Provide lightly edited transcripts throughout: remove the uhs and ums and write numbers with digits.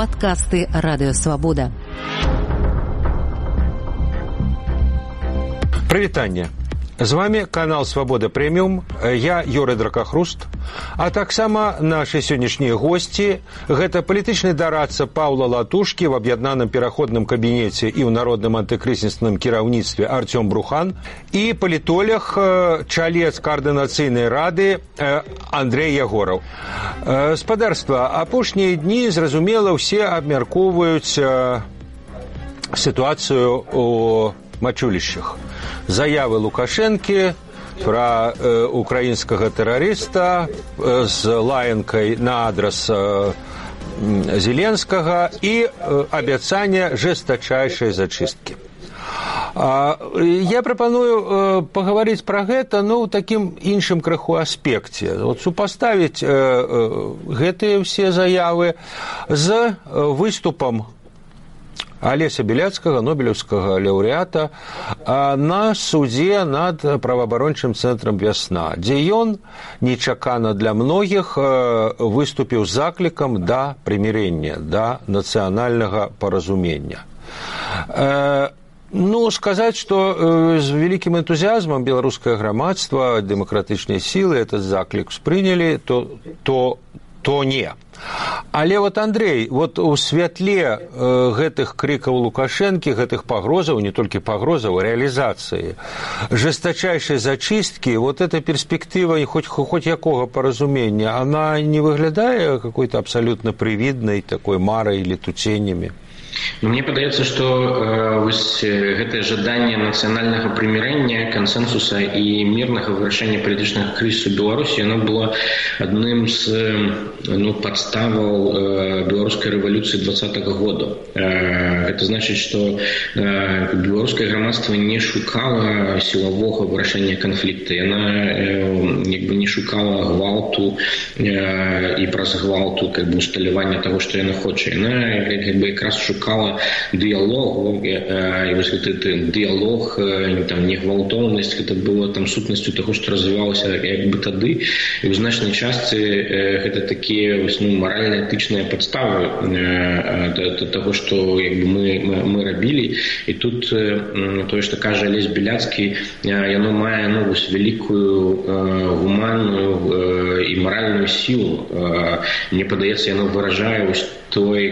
Падкасты Радыё Свабода. Прывітанне. З вами канал Свабода Прэміум, я Юрый Дракахруст, а таксама нашы сённяшнія госці – гэта палітычны дарадца Паўла Латушкі в аб'яднаным пераходным кабінеце і ў народным антыкрызісным кіраўніцтве Артём Брухан і палітолог, чалец каардынацыйнай рады Андрэй Ягораў. Спадарства, апошнія дні, зразумела, ўсе абмяркоўваюць сітуацыю у мачулішчах. Заявы Лукашэнкі пра украінскага тэрарыста з лаянкай на адрас Зеленскага і абяцанне жэстачайшай зачысткі. Я прапаную пагаварыць пра гэта, ў такім іншым крыху аспекце. Супаставіць гэтыя ўсе заявы з выступам Алеся Беляцкага, нобелеўскага лаўрэата, на судзе над праваабарончым цэнтрам «Вясна», дзе ён нечакана для многіх выступіў з заклікам да прымірэння, да нацыянальнага паразумення. Сказаць, што з вялікім энтузіазмам беларускае грамадства, дэмакратычныя сілы этот заклік спрынялі, то не. Але Андрэй, у святле гэтых крыкаў Лукашэнкі, гэтых пагрозаў, не толькі пагрозаў, а рэалізацыі жэстачайшай зачысткі, эта перспектыва хоть якога паразумення, она не выглядае какой-то абсолютно прывіднай такой марай или летуценнямі? Мне падаецца, што гэтае жаданне нацыянальнага прымірэння, кансэнсуса і мірнага вырашэння палітычнага крызісу Беларусі, оно было адным з падставаў беларускай рэвалюцыі 20-го года. Гэта значыць, што беларускае грамадства не шукала сілавога вырашэння канфлікта, яна не шукала гвалту і праз гвалту усталявання таго, што яна хоча. Яна якраз шукала дыялогу, і гэты дыялог, негвалтоўнасць, гэта было сутнасцю таго, што развівалася тады, і ў значнай частцы гэта такія маральна-этычныя падставы таго, што мы рабілі. І тут тое, што кажа Алесь Беляцкі, яно мае вялікую гуманную і маральную сілу. Мне падаецца, яно выражае той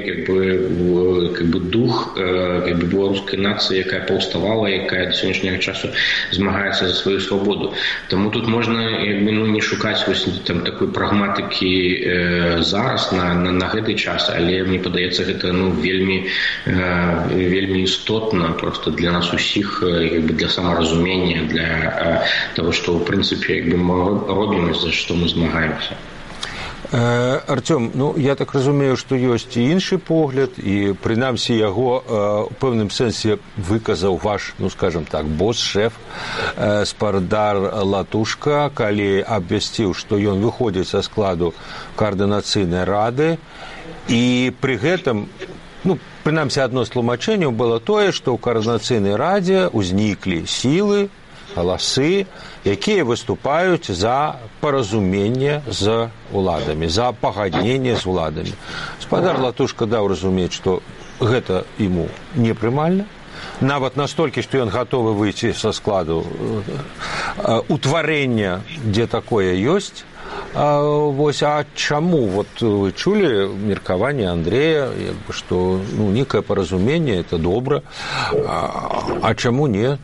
дух беларускай нацыі, якая паўставала, якая да сённяшняга часу змагаецца за сваю свабоду. Таму тут можна не шукаць такой прагматыкі зараз на гэты час, але мне падаецца, гэта вельмі істотна просто для нас усіх, для самаразумення, для того, што ў прынцыпе мы робім, за што мы змагаемся. Артём, я так разумею, што ёсць і іншы погляд, і прынамсі яго ў пэўным сэнсе выказаў ваш, скажем так, босс, шэф Спадар Латушка, калі абвясціў, што ён выходзіць са складу каардынацыйнай рады, і пры гэтым, прынамсі адно з тлумачэнняў было тое, што ў каардынацыйнай радзе ўзніклі сілы, галасы, якія выступаюць за паразуменне з уладамі, за пагадненне з уладамі. Спадар Латушка даў разумець, што гэта іму непрымальна, нават настолькі, што ён гатовы выйсці са складу утварэння, дзе такое ёсць. А чаму? Вы чулі меркаванне Андрэя, што некае паразуменне, это добра, а чаму не?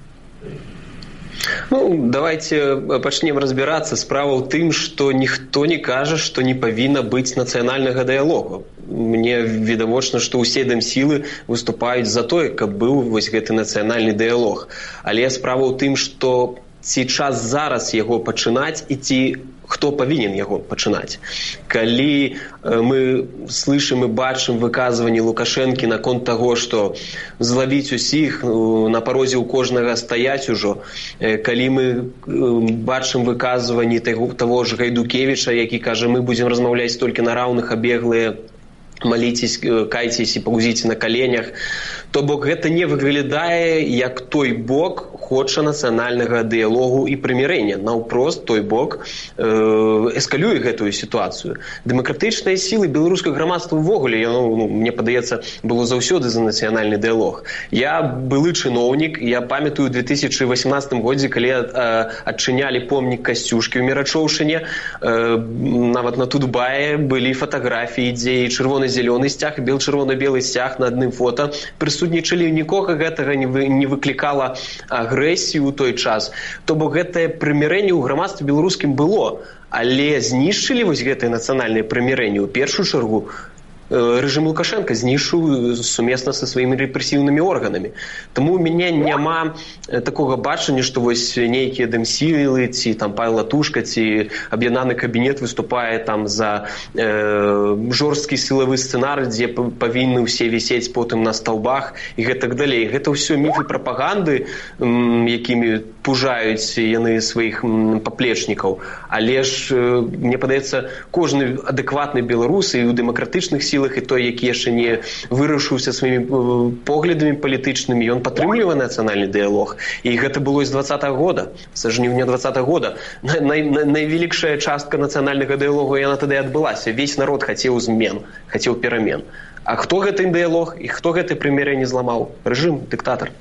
Давайте пачнем разбирацца. Справа ў тым, што ніхто не кажа, што не павінна быць нацыянальнага дыялогу. Мне відавочна, што ўсе дэмсілы выступаюць за тое, каб быў гэты нацыянальны дыялог. Але справа ў тым, што ці час зараз яго пачынаць і ці хто павінен яго пачынаць. Калі мы слышим і бачым выказванні Лукашэнкі наконт таго, што злавіць усіх, на парозе ў кожнага стаяць ужо, калі мы бачым выказванні таго ж Гайдукевіча, які кажа, мы будзем размаўляць толькі на раўных, а беглыя маліцесь, кайцеся, паўзіце на каленях. То бок гэта не выглядае, як той бок хоча нацыянальнага дыялогу і прымірэння. Наўпрост той бок эскалюе гэтую сітуацыю. Дэмакратычныя сілы беларускага грамадства ўвогуле, мне падаецца, было заўсёды за нацыянальны дыялог. Я былы чыноўнік, я памятаю ў 2018 годзе, калі адчынялі помнік Касцюшкі ў Мерачоўшыне, нават на Тутбае былі фатаграфіі, дзе чырвона-зялёны сцяг, бел-чырвона-белы сцяг на адным фота прысутнічалі, нікога гэтага не выклікала агрэсію ў той час. То бок гэтае прымірэнне ў грамадстве беларускім было, але знішчылі вось гэтае нацыянальнае прымірэнне ў першую чаргу рэжым Лукашенка, знішчыў сумесна са сваімі рэпрэсіўнымі органамі. Таму у мяне няма такога бачання, што вось нейкія дэмсілы, ці там Павел Латушка, ці аб'яднаны кабінет выступае там за жорсткі сілавы сцэнар, дзе павінны ўсе вісець потым на стаўбах і гэтак далей. Гэта ўсё міфы прапаганды, якімі пужаюць яны сваіх паплечнікаў. Але ж, мне падаецца, кожны адэкватны беларус і ў дэмакратычных сілах, і той, які яшчэ не вырашыўся сваімі поглядамі палітычнымі, ён падтрымлівае нацыянальны дыялог. І гэта было з 20-го года, са жніўня 20-го года. Найвялікшая частка нацыянальнага дыялогу яна тады адбылася. Весь народ хацеў змен, хацеў перамен. А хто гэты дыялог і хто гэта прымірэнне зламаў? Рэжым, дыктатар.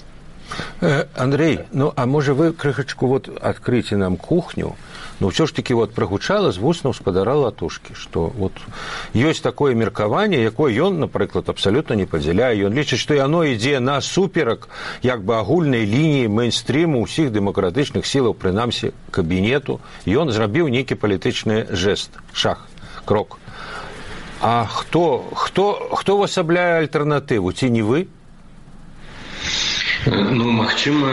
Андрей, а можа вы крыхачку адкрыце нам кухню? Ўсё ж такі прагучала з вуснаў спадара Латушкі, што ёсць такое меркаванне, якое ён, напрыклад, абсалютна не падзяляе. Ён лічыць, што яно ідзе насуперак агульнай лініі мэйнстріму ўсіх дэмакратычных сілаў, прынамсі кабінету. Ён зрабіў нейкі палітычны жэст, шаг, крок. А хто ўвасабляе альтэрнатыву? Ці не вы? Магчыма,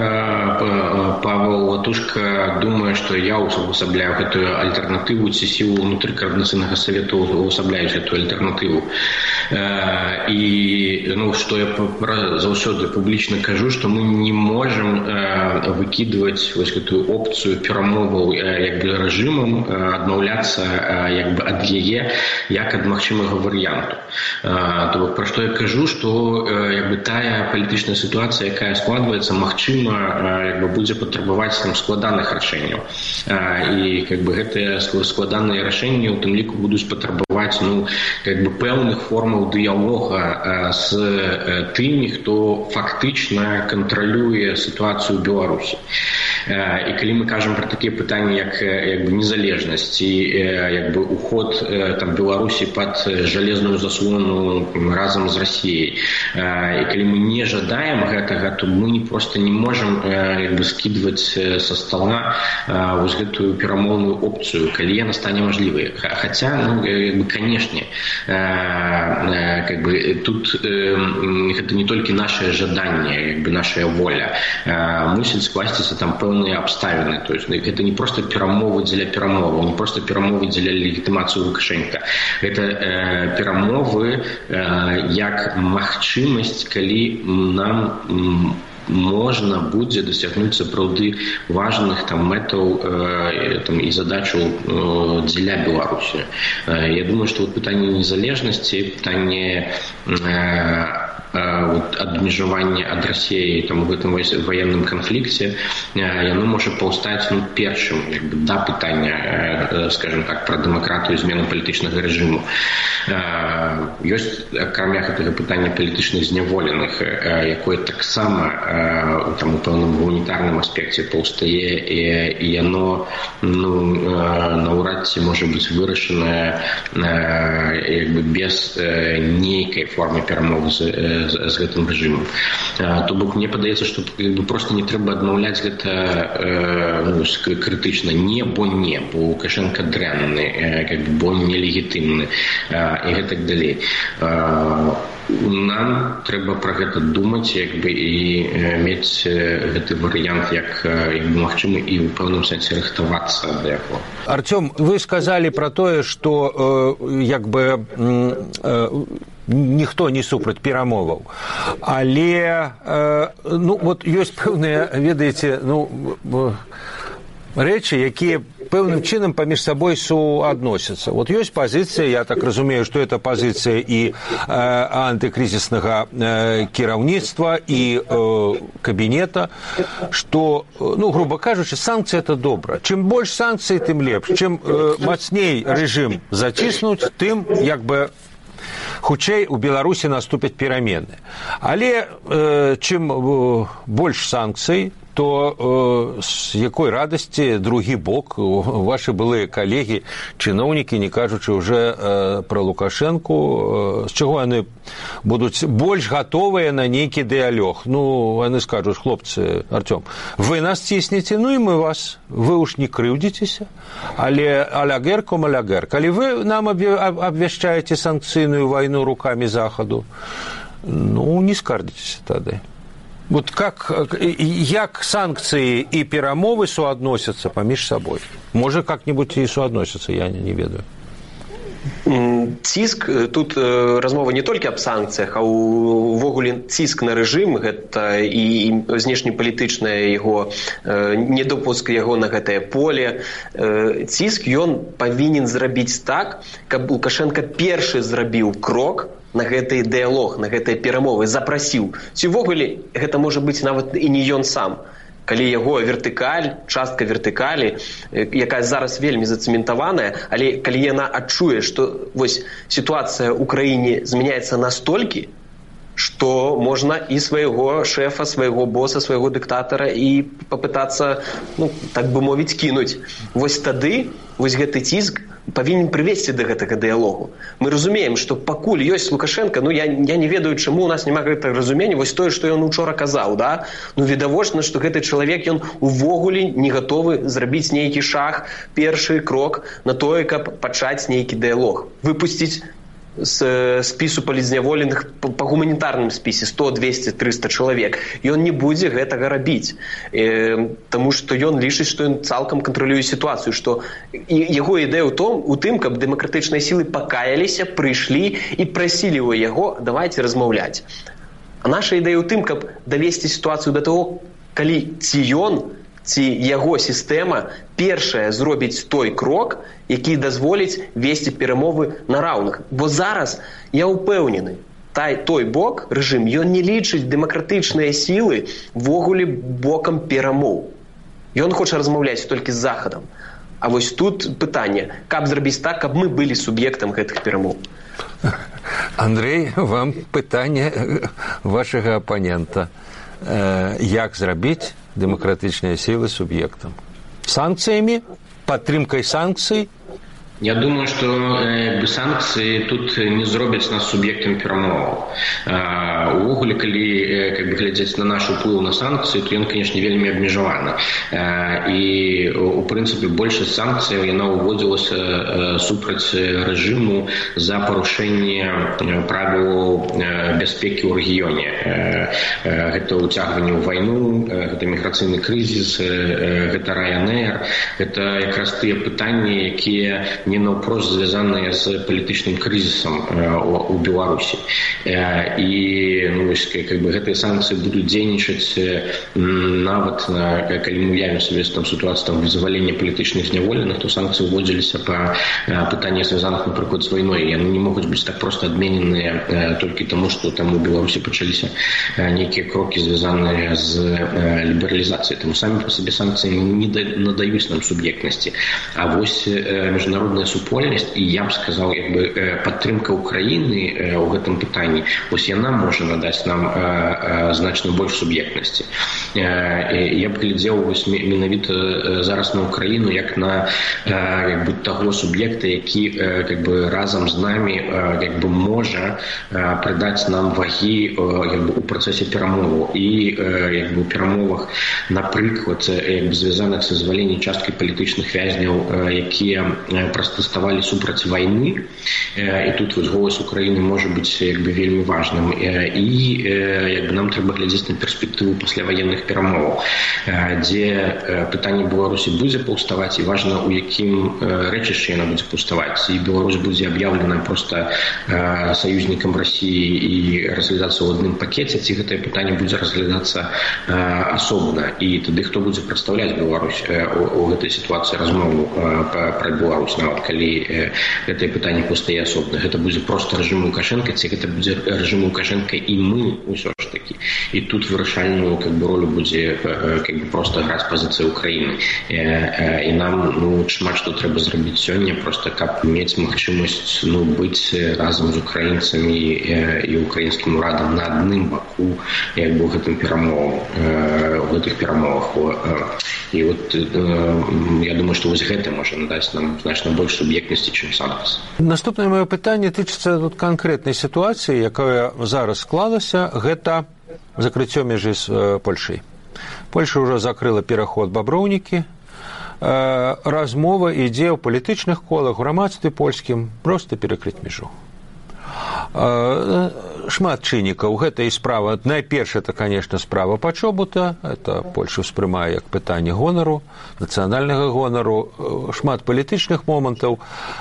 Павел Латушка думае, што я ўвасабляю гэтую альтэрнатыву, ці сілы ўнутры Коордынацыйнага савету ўвасабляюць гэтую альтэрнатыву. І што я заўсёды публічна кажу, што мы не можам выкідваць вось гэтую опцыю перамоваў рэжымам, адмаўляцца ад яе як ад магчымага варыянту. То бок, пра што я кажу, што тая палітычная сітуацыя, якая складваецца, магчыма, будзе патрабаваць складаных рашэнняў. І гэтыя складаныя рашэнні у тым ліку будуць патрабаваць пэўных формаў дыялога з тымі, хто фактычна кантралюе сітуацыю ў Беларусі. І калі мы кажам пра такія пытанні, як незалежнасць і уход Беларусі пад жалезную заслону разам з Расіяй, і калі мы не жадаем гэтага, то мы просто не можам скідваць са стола вось гэтую перамоўную опцыю, калі яна стане мажлівай. Хаця, канешне, тут гэта не толькі нашае жаданне, нашая воля. Мусіць скласціся там пэўныя абставіны. То есть гэта не проста перамовы дзеля перамоваў, не проста перамовы дзеля легітымацыі Лукашенка. Гэта перамовы як магчымасць, калі нам можна будзе дасягнуць сапраўды важных мэтаў і задачаў дзеля Беларусі. Я думаю, што пытанне незалежнасці, пытанне адмежавання ад Расіі у гэтым ваенным канфлікце, яно можа паўстаць першым да пытання, скажем так, пра дэмакратыю, змену палітычнага рэжыму. Ёсць, акрамя гэтага пытання палітычных зняволеных, якое таксама у пэўным гуманітарным аспекце паўстае, і яно наўрад ці можа быць вырашанае без нейкай формы перамовы з гэтым рэжымам. То бок, мне падаецца, што проста не трэба адмаўляць гэта крытычна. Не, бо Лукашенка дрэнны, бо нелегітымны і гэтак далей. Нам трэба пра гэта думаць і мець гэты варыянт як магчымы і ў пэўным сэнсе рыхтавацца да яго. Артём, вы сказалі пра тое, што ніхто не супраць перамоваў. Але ёсць пэўныя, ведаеце, рэчы, якія пэўным чынам паміж сабой суадносяцца. Вот ёсць пазіцыя, я так разумею, што это пазіцыя і антыкрызіснага кіраўніцтва, і кабінета, што, ну, грубо кажучы, санкцыі – это добра. Чым больш санкцый, тым лепш. Чым мацней рэжым заціснуць, тым, як бы, хутчэй у Беларусі наступяць перамены. Але чым больш санкцый, то з якой радасці другі бок, вашы былыя калегі, чыноўнікі, не кажучы ўжо пра Лукашэнку, з чаго яны будуць больш гатовыя на нейкі дыялог? Ну, яны скажуць: хлопцы, Артём, вы нас ціснеце, ну і мы вас, вы уж не крыўдзіцеся, але алягер ком алягер. Калі вы нам абвяшчаеце санкцыйную вайну рукамі Захаду, ну, не скардзіцеся тады. Вот як санкцыі і перамовы суадносяцца паміж сабой? Можа, как-нибудь і суадносяцца, я не ведаю. Ціск, тут размова не толькі аб санкцыях, а ўвогуле ціск на рэжым, гэта і знешнепалітычнае яго, недопуск яго на гэтае поле. Ціск ён павінен зрабіць так, каб Лукашенко першы зрабіў крок на гэты дыялог, на гэтыя перамовы, запрасіў. Ці ўвогуле гэта можа быць нават і не ён сам. Калі яго вертыкаль, частка вертыкалі, якая зараз вельмі зацэментаваная, але калі яна адчуе, што вось сітуацыя ў краіне змяняецца настолькі, што можна і свайго шэфа, свайго боса, свайго дыктатара і папытацца, ну, так бы мовіць, кінуць. Вось тады вось гэты ціск павінен прывесці да гэтага дыялогу. Мы разумеем, што пакуль ёсць Лукашенко, ну я не ведаю, чаму у нас няма гэтага разумення, вось тое, што ён учора казаў, да? Ну відавочна, што гэты чалавек, ён увогуле не гатовы зрабіць нейкі шаг, першы крок на тое, каб пачаць нейкі дыялог. Выпусціць з спісу палізняволеных па гуманітарным спісе 100, 200, 300 чалавек. Ён не будзе гэтага рабіць, таму што ён лічыць, што ён цалкам кантралюе сітуацыю, што яго ідэя ў тым, каб дэмакратычныя сілы пакаяліся, прыйшлі і прасілі ў яго: давайце размаўляць. А наша ідэя ў тым, каб давесці сітуацыю да таго, калі ці ён, ці яго сістэма першая зробіць той крок, які дазволіць весці перамовы на раўных. Бо зараз, я ўпэўнены, той бок, рэжым, ён не лічыць дэмакратычныя сілы ввогуле бокам перамоў. Ён хоча размаўляць толькі з Захадам. А вось тут пытанне, каб зрабіць так, каб мы былі суб'ектам гэтых перамоў. Андрей, вам пытанне вашага апанента. Як зрабіць дэмакратычныя сілы суб'ектам? Санкцыямі? Падтрымкай санкцый? Я думаю, что санкции тут не зробяць нас суб'ектам перамоваў. Увогуле, калі глядзець на наш уплыў на санкцыі, то ён, конечно, вельмі абмежаваны. І, у прынцыпе, большасць санкцыяў яна ўводзілася супраць рэжыму за парушэнне правілаў бяспекі ў рэгіёне. Гэта ўцягванне ў вайну, гэта міграцыйны крызіс, гэта Ryanair, гэта якраз тыя пытанні, якія не наўпрост звязаныя з палітычным крызісам у Беларусі. І гэтыя санкцыі будуць дзейнічаць нават, калі мы уявім сабе сітуацыю вызвалення палітычных зняволеных, то санкцыі ўводзіліся па пытаннях, звязаных, напрыклад, з вайной. Яны не могуць быць так проста адмененыя толькі таму, што там у Беларусі пачаліся нейкія крокі, звязаныя з лібералізацыяй. Таму самі па сабе санкцыі не надаюць нам суб'ектнасці. А вось міжнародная супольнасць, і я б сказаў, падтрымка Украіны ў гэтым пытанні, вось яна можа надаць нам значна больш суб'ектнасці. Я б глядзеў менавіта зараз на Украіну як на таго суб'екта, які разам з намі можа прыдаць нам вагі у працэсе перамоваў. І у перамовах, напрыклад, звязаных са зваленнем часткі палітычных вязняў, якія пратэставалі супраць вайны, і тут вось голас Украіны можа быць як бы вельмі важным, і як бы нам трэба глядзець на перспектыву пасляваенных перамоваў, дзе пытанне Беларусі будзе паўставаць, і важна, у якім рэчышчы яна будзе паўставаць, і Беларусь будзе аб'яўлена проста саюзнікам Расіі і разглядацца ў адным пакеце, ці гэтае пытанне будзе разглядацца асобна, і тады хто будзе прадстаўляць Беларусь у гэтай сітуацыі размову пра Беларусь, нават калі гэтае пытанне паўстае асобна. Гэта будзе проста рэжым Лукашенка, ці гэта будзе рэжым Лукашенка і мы ўсё ж такі. І тут вырашальную как бы ролю будзе как бы проста граць пазіцыя Украіны. І нам шмат што трэба зрабіць сёння, проста каб мець магчымасць быць разам з украінцамі і украінскім урадам на адным баку як бы ў гэтым перамовах, у гэтых перамовах. І вот я думаю, што вось гэта можа надаць нам значна больш суб'ектнасці, чым санкцыі. Наступнае маё пытанне тычыцца тут канкрэтнай сітуацыі, якая зараз склалася, гэта закрыццё мяжы з Польшай. Польша ўжо закрыла пераход Баброўнікі. Размова ідзе ў палітычных колах, у грамадстве польскім проста перакрыць мяжу. Шмат чыннікаў. Гэта і справа. Найперш, это, конечно, справа пачобута. Это Польша ўспрымае як пытанне гонару, нацыянальнага гонару. Шмат палітычных момантаў.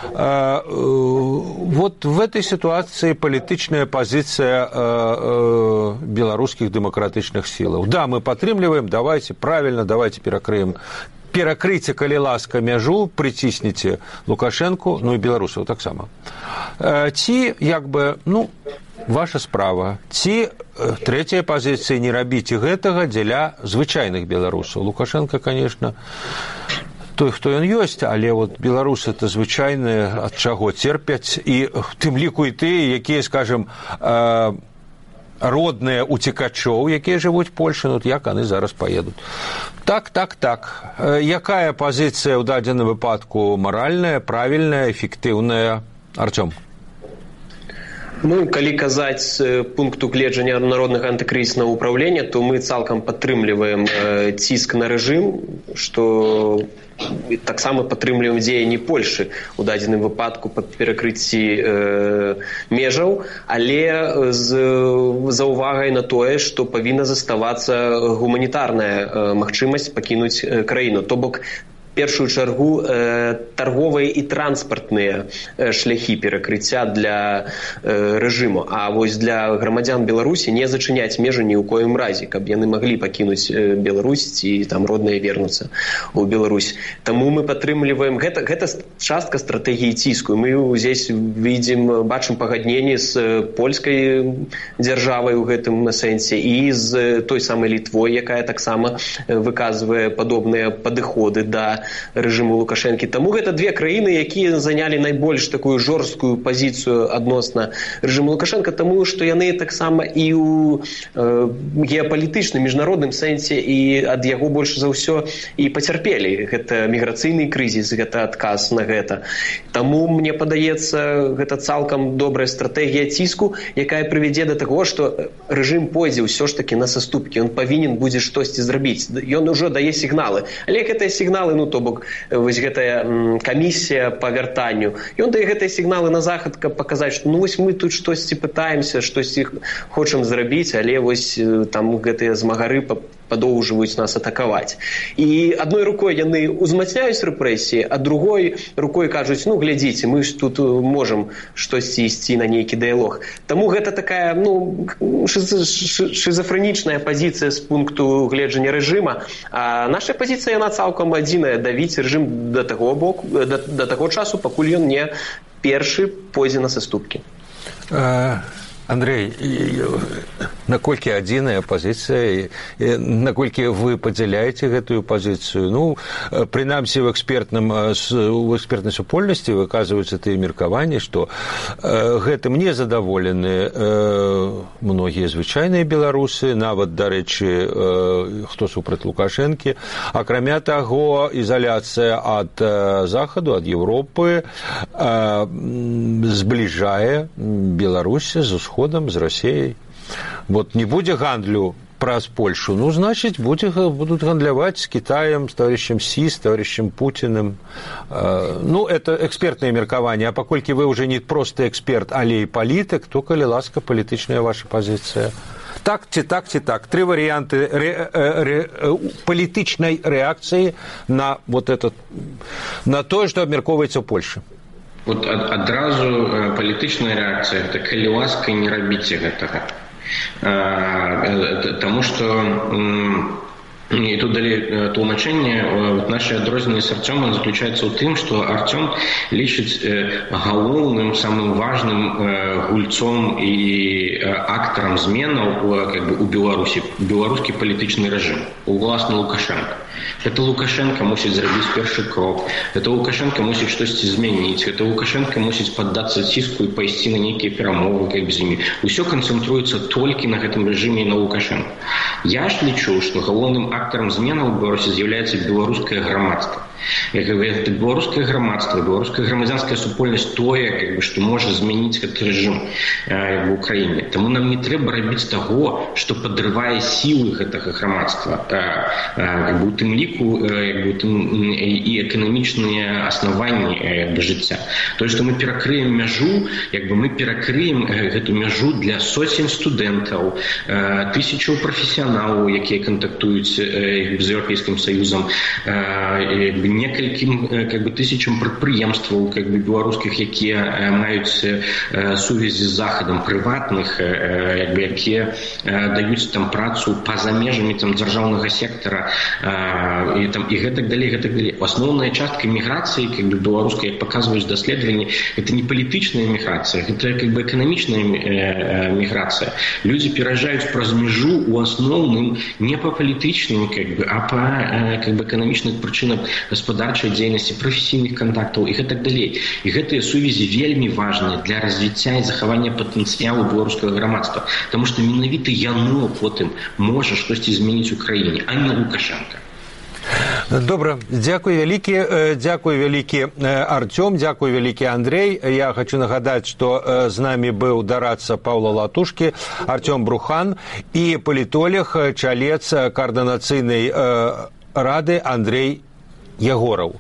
Вот в этой ситуации палітычная позиция беларускіх дэмакратычных сілаў. Да, мы падтрымліваем, давайте, правильно, давайте перакрыем. Перакрыйце, калі ласка, мяжу, прыцісніце Лукашэнку, і беларусаў таксама. Ці, як бы, ваша справа. Ці, трэцяя пазіцыя, не рабіце гэтага дзеля звычайных беларусаў. Лукашенко, конечно, той, хто ён ёсць, але вот беларусы это звычайныя, ад чаго терпяць, і тым ліку і тыя, якія, скажем, родныя уцекачоў, якія жывуць у Польшы, як яны зараз паедуць. Так. Якая пазіцыя ў дадзеным выпадку маральная, правільная, эфектыўная? Артём. Калі казаць з пункту гледжання Народнага антыкрызіснага ўпраўлення, то мы цалкам падтрымліваем ціск на рэжым, што таксама падтрымліваем дзеянні Польшы ў дадзеным выпадку па перакрыцці межаў, але з заўвагай на тое, што павінна заставацца гуманітарная магчымасць пакінуць краіну. То бок, першую чаргу тарговыя і транспартныя шляхі перакрыцця для рэжыму. А вось для грамадзян Беларусі не зачыняць межы ні ў коім разе, каб яны маглі пакінуць Беларусь ці там родныя вернуцца ў Беларусь. Таму мы падтрымліваем, гэта частка стратэгіі ціску. Мы здесь бачым пагадненні з польскай дзяржавай у гэтым сэнсе і з той самай Літвой, якая таксама выказвае падобныя падыходы да рэжыму Лукашэнкі. Таму гэта две краіны, якія занялі найбольш такую жорсткую пазіцыю адносна рэжыму Лукашэнка, таму што яны таксама і ў геапалітычным, міжнародным сэнсе і ад яго больш за ўсё і пацярпелі. Гэта міграцыйны крызіс, гэта адказ на гэта. Таму, мне падаецца, гэта цалкам добрая стратэгія ціску, якая прывядзе да таго, што рэжым пойдзе ўсё ж такі на саступкі. Ён павінен будзе штосьці зрабіць. Ён ужо дае сігналы. Але гэтыя сігналы, то бок, вось гэтая камісія па вяртанню, ён дае гэтыя сігналы на захад, каб паказаць, што вось мы тут штосьці пытаемся, штосьці хочам зрабіць, але вось там гэтыя змагары падоўжваюць нас атакаваць. І адной рукой яны узмацняюць рэпрэсіі, а другой рукой кажуць, глядзіце, мы ж тут можам штосьці ісці на нейкі дыялог. Таму гэта такая, шизафрэнічная пазіцыя з пункту гледжання рэжыма, а наша пазіцыя, яна цалкам адзіная, давіць рэжым да таго часу, пакуль ён не першы пойдзе на саступкі. Андрей, наколькі адзіная пазіцыя, наколькі вы падзяляеце гэтую пазіцыю? Прынамсі ў экспертнай супольнасці выказваюцца тыя меркаванні, што гэтым не задаволены многія звычайныя беларусы, нават, дарэчы, хто супраць Лукашэнкі. Акрамя таго, ізаляцыя ад Захаду, ад Еўропы збліжае Беларусь з Усходам, з Расіяй. Вот не будзе гандлю праз Польшу, ну, значит, будут гандляваць с Китаем, с товарищем Си, с товарищем Путиным. Ну, это экспертное меркаванне, а паколькі вы уже не просто эксперт, але і палітык, то, калі ласка, палітычная ваша пазіцыя. Так ці так ці так. Тры варыянты палітычнай рэакцыі на вот это, на тое, што абмяркоўваецца ў Польшы. Вот адразу палітычная рэакцыя, это калі ласка, не рабіце гэтага. Таму што і тут далі тлумачэнне, наша адрозненне з Артёмам заключаецца ў тым, што Артём лічыць галоўным, самым важным гульцом і актарам зменаў у Беларусі беларускі палітычны рэжым, уласна Лукашенко. Это Лукашенко мусіць зрабіць першы крок, это Лукашенко мусіць штосьці змяніць, это Лукашенко мусіць паддацца ціску і пайсці на нейкія перамовы з імі. Усё канцэнтруецца толькі на гэтым рэжыме і на Лукашенко. Я ж лічу, што галоўным актарам зменаў у Беларусі з'яўляецца беларускае грамадства. Это беларускае грамадства, беларуская грамадзянская супольнасць тое, што можа змяніць гэты рэжым ў краіне. Таму нам не трэба рабіць таго, што падрывае сілы гэтага грамадства, у тым ліку і эканамічныя аснаванні жыцця. Тое, што мы перакрыем мяжу, мы перакрыем гэту мяжу для сотень студэнтаў, тысячаў прафесіяналаў, якія кантактуюць з Еўрапейскім Саюзам, некалькім тысячам прадпрыемстваў беларускіх, якія маюць сувязі з захадам, прыватных, якія даюць там працу па-за межамі дзяржаўнага сектара і гэтак далей. Асноўная частка міграцыі беларускай, як паказваюць даследаванні, гэта не палітычная міграцыя, гэта эканамічная міграцыя. Людзі пераязджаюць праз мяжу у асноўным не па палітычным, а па эканамічных прычынах гаспадарчай дзейнасці, прафесійных кантактаў і гэтак далей. І гэтыя сувязі вельмі важныя для развіцця і захавання патэнцыялу беларускага грамадства, таму што менавіта яно потым можа штосьці змяніць у краіне, а не Лукашенко. Добра, дзякуй вялікі Артём, дзякуй вялікі Андрей. Я хочу нагадаць, што з намі быў дарадца Паўла Латушкі, Артём Брухан і палітолог, чалец каардынацыйнай рады Андрей Ягораў.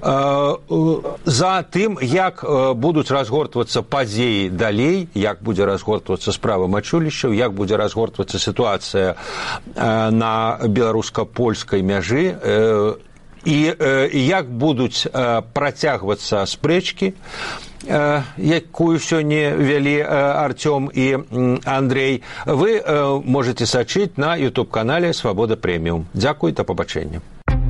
За тым, як будуць разгортвацца падзеі далей, як будзе разгортвацца справа мачулішчаў, як будзе разгортвацца сітуацыя на беларуска-польскай мяжы і як будуць працягвацца спрэчкі, якую сёння вялі Артём і Андрей, вы можете сачыць на YouTube-канале «Свабода Прэміум». Дзякуй, да пабачэння.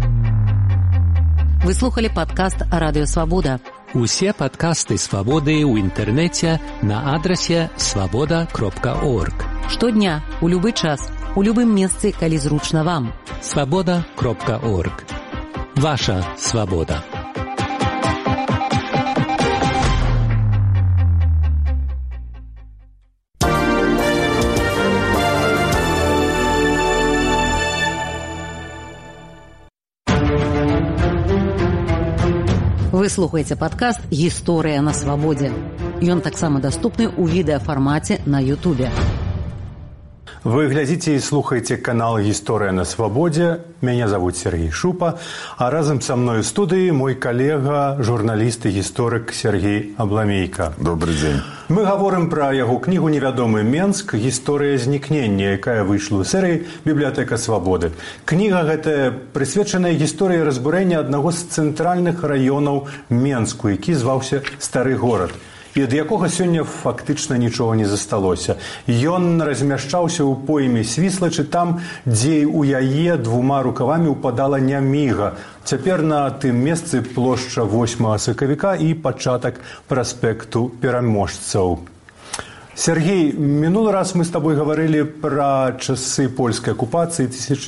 Вы слухали падкаст «Радыё Свабода». Усе падкасты «Свабоды» ў інтэрнэце на адрасе свабода.орг. Штодня, у любы час, у любым месцы, калі зручна вам. свабода.орг. Ваша свабода. Вы слухаеце падкаст «Гісторыя на свабодзе». Ён таксама даступны ў відэафармаце на Ютубе. Вы глядзіце і слухаеце канал «Гісторыя на свабодзе». Мяне зовут Сергей Шупа, а разам са мной у студыі мой калега, журналіст і гісторык Сергей Абламейка. Добрый дзень. Мы гаворым пра яго кнігу «Невядомы Менск. Гісторыя знікнення», якая выйшла ў серыі «Бібліятэка свабоды». Кніга гэтая прысвечаная гісторыі разбурэння аднаго з цэнтральных раёнаў Менску, які зваўся Стары горад, і ад якога сёння фактычна нічога не засталося. Ён размяшчаўся ў пойме Свіслачы, там, дзе ў яе двума рукавамі ўпадала Няміга. Цяпер на тым месцы плошча 8 сакавіка і пачатак праспекту пераможцаў. Сергей, мінулы раз мы з табой гаварылі пра часы польскай акупацыі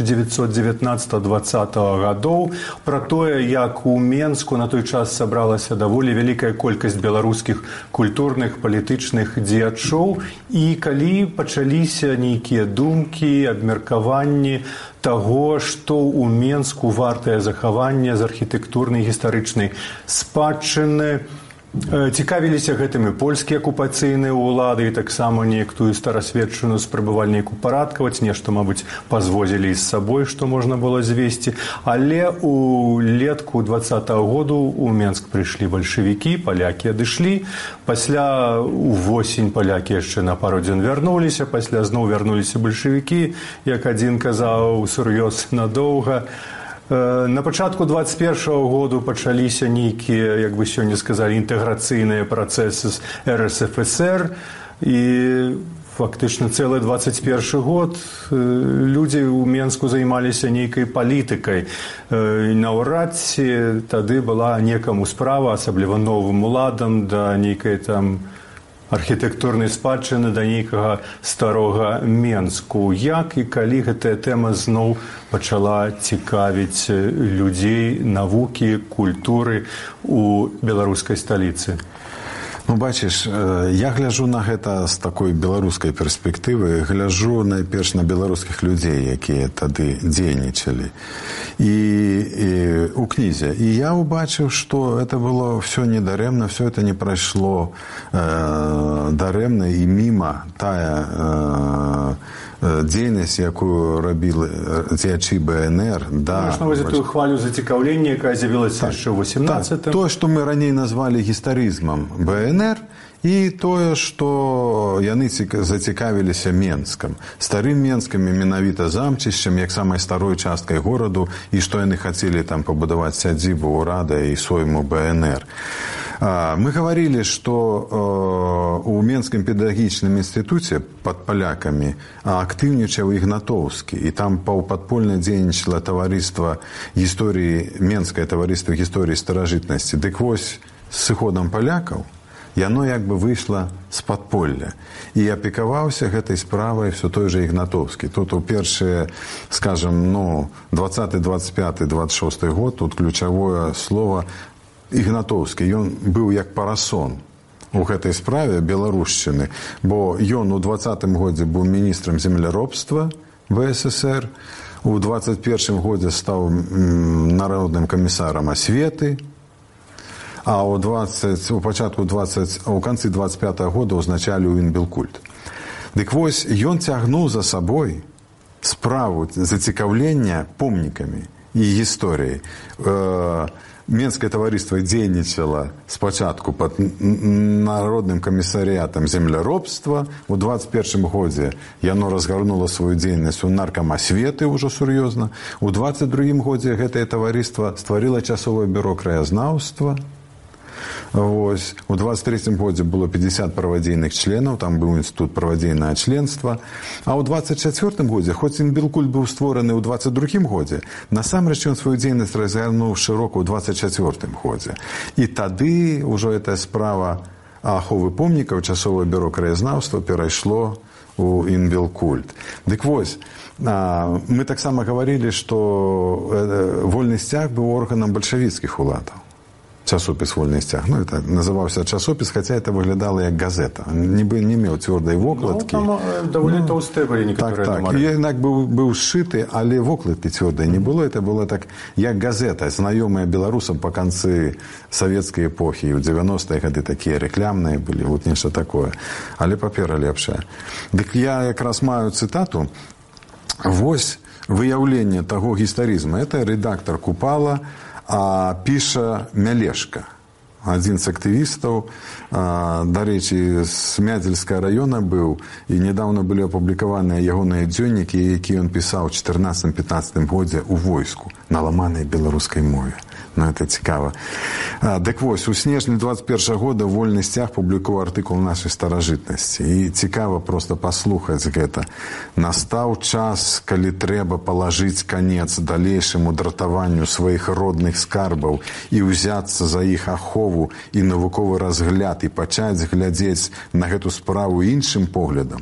1919-20 гадоў, пра тое, як у Менску на той час сабралася даволі вялікая колькасць беларускіх культурных, палітычных дзеячоў, і калі пачаліся нейкія думкі, абмеркаванні таго, што ў Менску вартае захаванне з архітэктурнай гістарычнай спадчыны, Цікавіліся гэтым і польскія акупацыйныя ўлады, і таксама некую старасветчыну спрабавальніку парадкаваць, нешта, мабыць, пазвозілі з сабой, што можна было звесці. Але улетку 20-го году у Менск прыйшлі бальшавікі, палякі адышлі. Пасля увосень палякі яшчэ на пару дзён вярнуліся, пасля зноў вярнуліся бальшавікі, як адзін казаў, сур'ёз надоўга. На пачатку 21-го году пачаліся нейкія, як бы сёння сказалі, інтэграцыйныя працэсы з РСФСР, і фактычна цэлы 21 год людзі ў Менску займаліся нейкай палітыкай. Наўрад ці тады была некаму справа, асабліва новым уладам, да нейкай там архітэктурнай спадчыны, да нейкага старога Менску. Як і калі гэтая тэма зноў пачала цікавіць людзей, навукі, культуры у беларускай сталіцы? Ну, бачыш, я гляджу на гэта з такой беларускай перспектывы, гляджу найперш на беларускіх людзей, якія тады дзейнічалі. І у кнізе. І я убачыў, што это было ўсё недарэмна, ўсё это не прайшло дарэмна і міма тая дзейнасць, якую рабіла дзеячы БНР. Да, тую хвалю зацікаўлення, якая з'явілася яшчэ ў 18-м. Так, тое, што мы раней назвалі гістарызмам БНР, і тое, што яны зацікавіліся Менскам. Старым Менскам і менавіта замчышчам, як самай старой часткай гораду, і што яны хацелі там пабудаваць сядзібу ўрада і сойму БНР. Мы говорили, что у Менском педагогическом институте под поляками активничал Игнатовский, и там подпольно дзейнічало товариство истории, Менское товариство истории старожитности. Дык вось с сыходом поляков яно як бы выйшло з падполля. І апекаваўся гэтай справай все той же Игнатовский. Тут у першыя, скажем, 20, 25, 26 год, тут ключевое слово Игнатовский, ён быў як парасон у гэтай справе беларушчыны, бо ён у 20-м годзе быў міністрам земляробства ВССР, у 21-м годзе стаў народным камісарам асветы, а у канцы 25-го года ўзначаліў інбелкульт. Дык вось, ён цягнуў за сабой справу зацікаўлення помнікамі і гісторыяй. Менское товариство дзейнічало спачатку под Народным комиссариатом земляробства. У 21 годзе яно разгарнуло свою дзейнасць у наркамасветы ўжо сур'ёзна. У 22 годзе гэтае таварыства стварыла часовае бюро краязнаўства. Вось. У 23 годзе было 50 правадзейных членаў, там быў інстытут правадзейнага членства. А ў 24 годзе, хоць інбелкульт быў створаны ў 22 годзе, насамрэч ён сваю дзейнасць разгарнуў шырока ў 24 годзе. І тады ўжо гэтая справа аховы помнікаў, часовае бюро краязнаўства перайшло у інбелкульт. Дык вось, мы таксама гаварылі, што вольны сцяг быў органам бальшавіцкіх уладаў. Часопіс «Вольны сцяг». Это называўся часопіс, хотя это выглядало як газета. Не меў цвёрдай вокладкі. Там даволі тоўстыя былі некаторыя нумары. Так, інак быў сшыты, але вокладкі цвёрдай не было. Это было так, як газета, знаёмая беларусам па канцы савецкай эпохі. У 90-е гады такія рэклямныя былі, вот нешта такое. Але папера лепшая. Дык я якраз маю цытату. Вось выяўленне таго гістарызма. Это рэдактар Купала, а піша Мялешка, адзін з актывістаў, дарэчы, з Мядзельскага раёна быў, і нядаўна былі апублікаваныя ягоныя дзённікі, якія ён пісаў у 14-15 годзе ў войску на ламанай беларускай мове. Это цікава. Дык вось, у снежні 21 года «Вольны сцяг» публікуе артыкул нашай старажытнасці. І цікава проста паслухаць гэта. Настаў час, калі трэба палажыць канец далейшаму дратаванню сваіх родных скарбаў і ўзяцца за іх ахову і навуковы разгляд і пачаць глядзець на гэту справу іншым поглядам,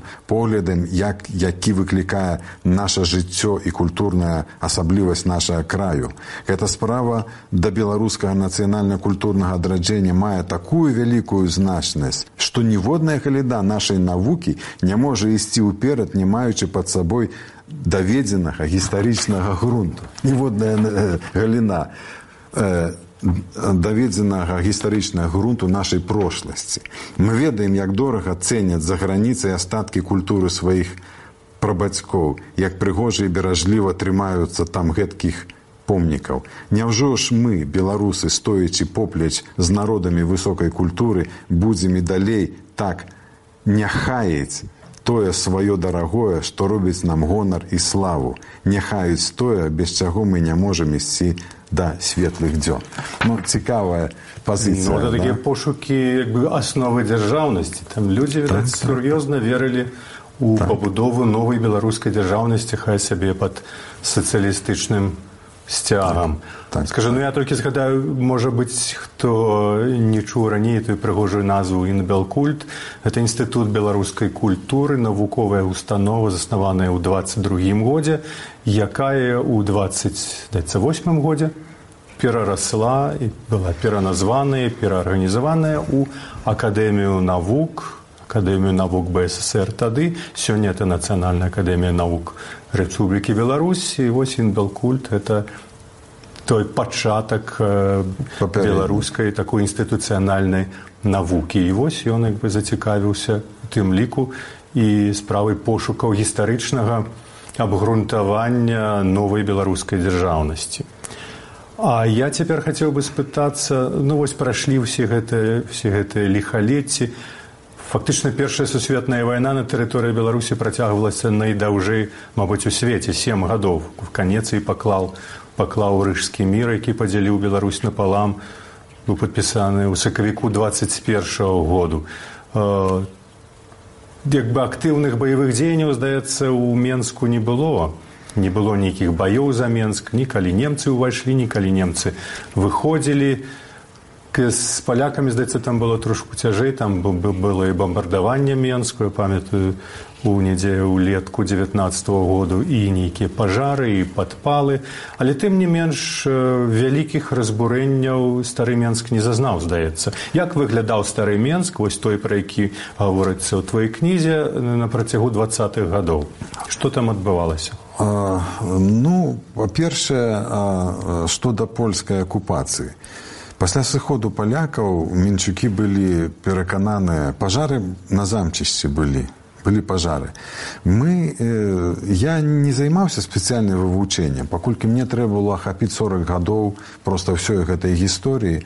які выклікае наша жыццё і культурная асаблівасць нашага краю. Гэта справа да беларускага нацыянальна-культурнага адраджэння мае такую вялікую значнасць, што ніводная галіна нашай навукі не можа ісці ўперад, не маючы пад сабой даведзенага гістарычнага грунту. Ніводная галіна. даведзенага гістарычнага грунту нашай прошласці. Мы ведаем, як дорага цэняць за граніцай астаткі культуры сваіх прабацькоў, як прыгожа і беражліва трымаюцца там гэткіх помнікаў. Няўжо ж мы, беларусы, стоячы поплеч з народамі высокай культуры, будзем і далей так не хаяць тое сваё дарагое, што робіць нам гонар і славу, не хаюць тое, без чаго мы не можам ісці да светлых дзён. Ну, цікавая пазіцыя. Ну, это такія пошукі асновы дзяржаўнасці. Там людзі, відаць, сур'ёзна верылі у пабудову новай беларускай дзяржаўнасці, хай сабе пад сацыялістычным сцягам. Скажу, ну я толькі згадаю, можа быць, хто не чуў раней тую прыгожую назву «Інбелкульт». Гэта інстытут беларускай культуры, навуковая установа, заснаваная ў 22-м годзе, якая ў 28-м годзе перарасла і была пераназваная, пераарганізаваная ў Акадэмію навук БССР тады. Сёння это Нацыянальная акадэмія навук Рэспублікі Беларусь. І вось «Інбелкульт» – это той пачатак беларускай такой інстытуцыянальнай навукі. І вось ён зацікавіўся тым ліку і справай пошукаў гістарычнага абгрунтавання новай беларускай дзяржаўнасці. А я цяпер хацеў бы спытацца, ну вось прайшлі ўсе гэтыя ліхалецці. Фактычна, Першая сусветная вайна на тэрыторыі Беларусі працягвалася найдаўжэй, мабыць, у свеце, 7 гадоў. В канец і паклаў Рыжскі мір, які падзяліў Беларусь напалам, быў падпісаны ў сакавіку 21-го году. Актыўных баявых дзеянняў, здаецца, у Менску не было. Не было нейкіх баёў за Менск, ні калі немцы ўвайшлі, ні калі немцы выходзілі. З палякамі, здаецца, там было трошку цяжэй, там было і бамбардаванне Менску, я памятаю, улетку 19-го году, і нейкія пажары, і падпалы. Але тым не менш, вялікіх разбурэнняў стары Менск не зазнаў, здаецца. Як выглядаў стары Менск, вось той, пра які гаворыцца ў твоей кнізе, на працягу 20-х гадоў? Што там адбывалася? Ну, па-першае, што да польскай акупацыі. Пасля сыходу палякаў менчукі былі перакананыя, пажары на замчышці былі пажары. Я не займаўся спецыяльным вывучэннем, паколькі мне трэба было ахапіць 40 гадоў проста ўсёй гэтай гісторыі.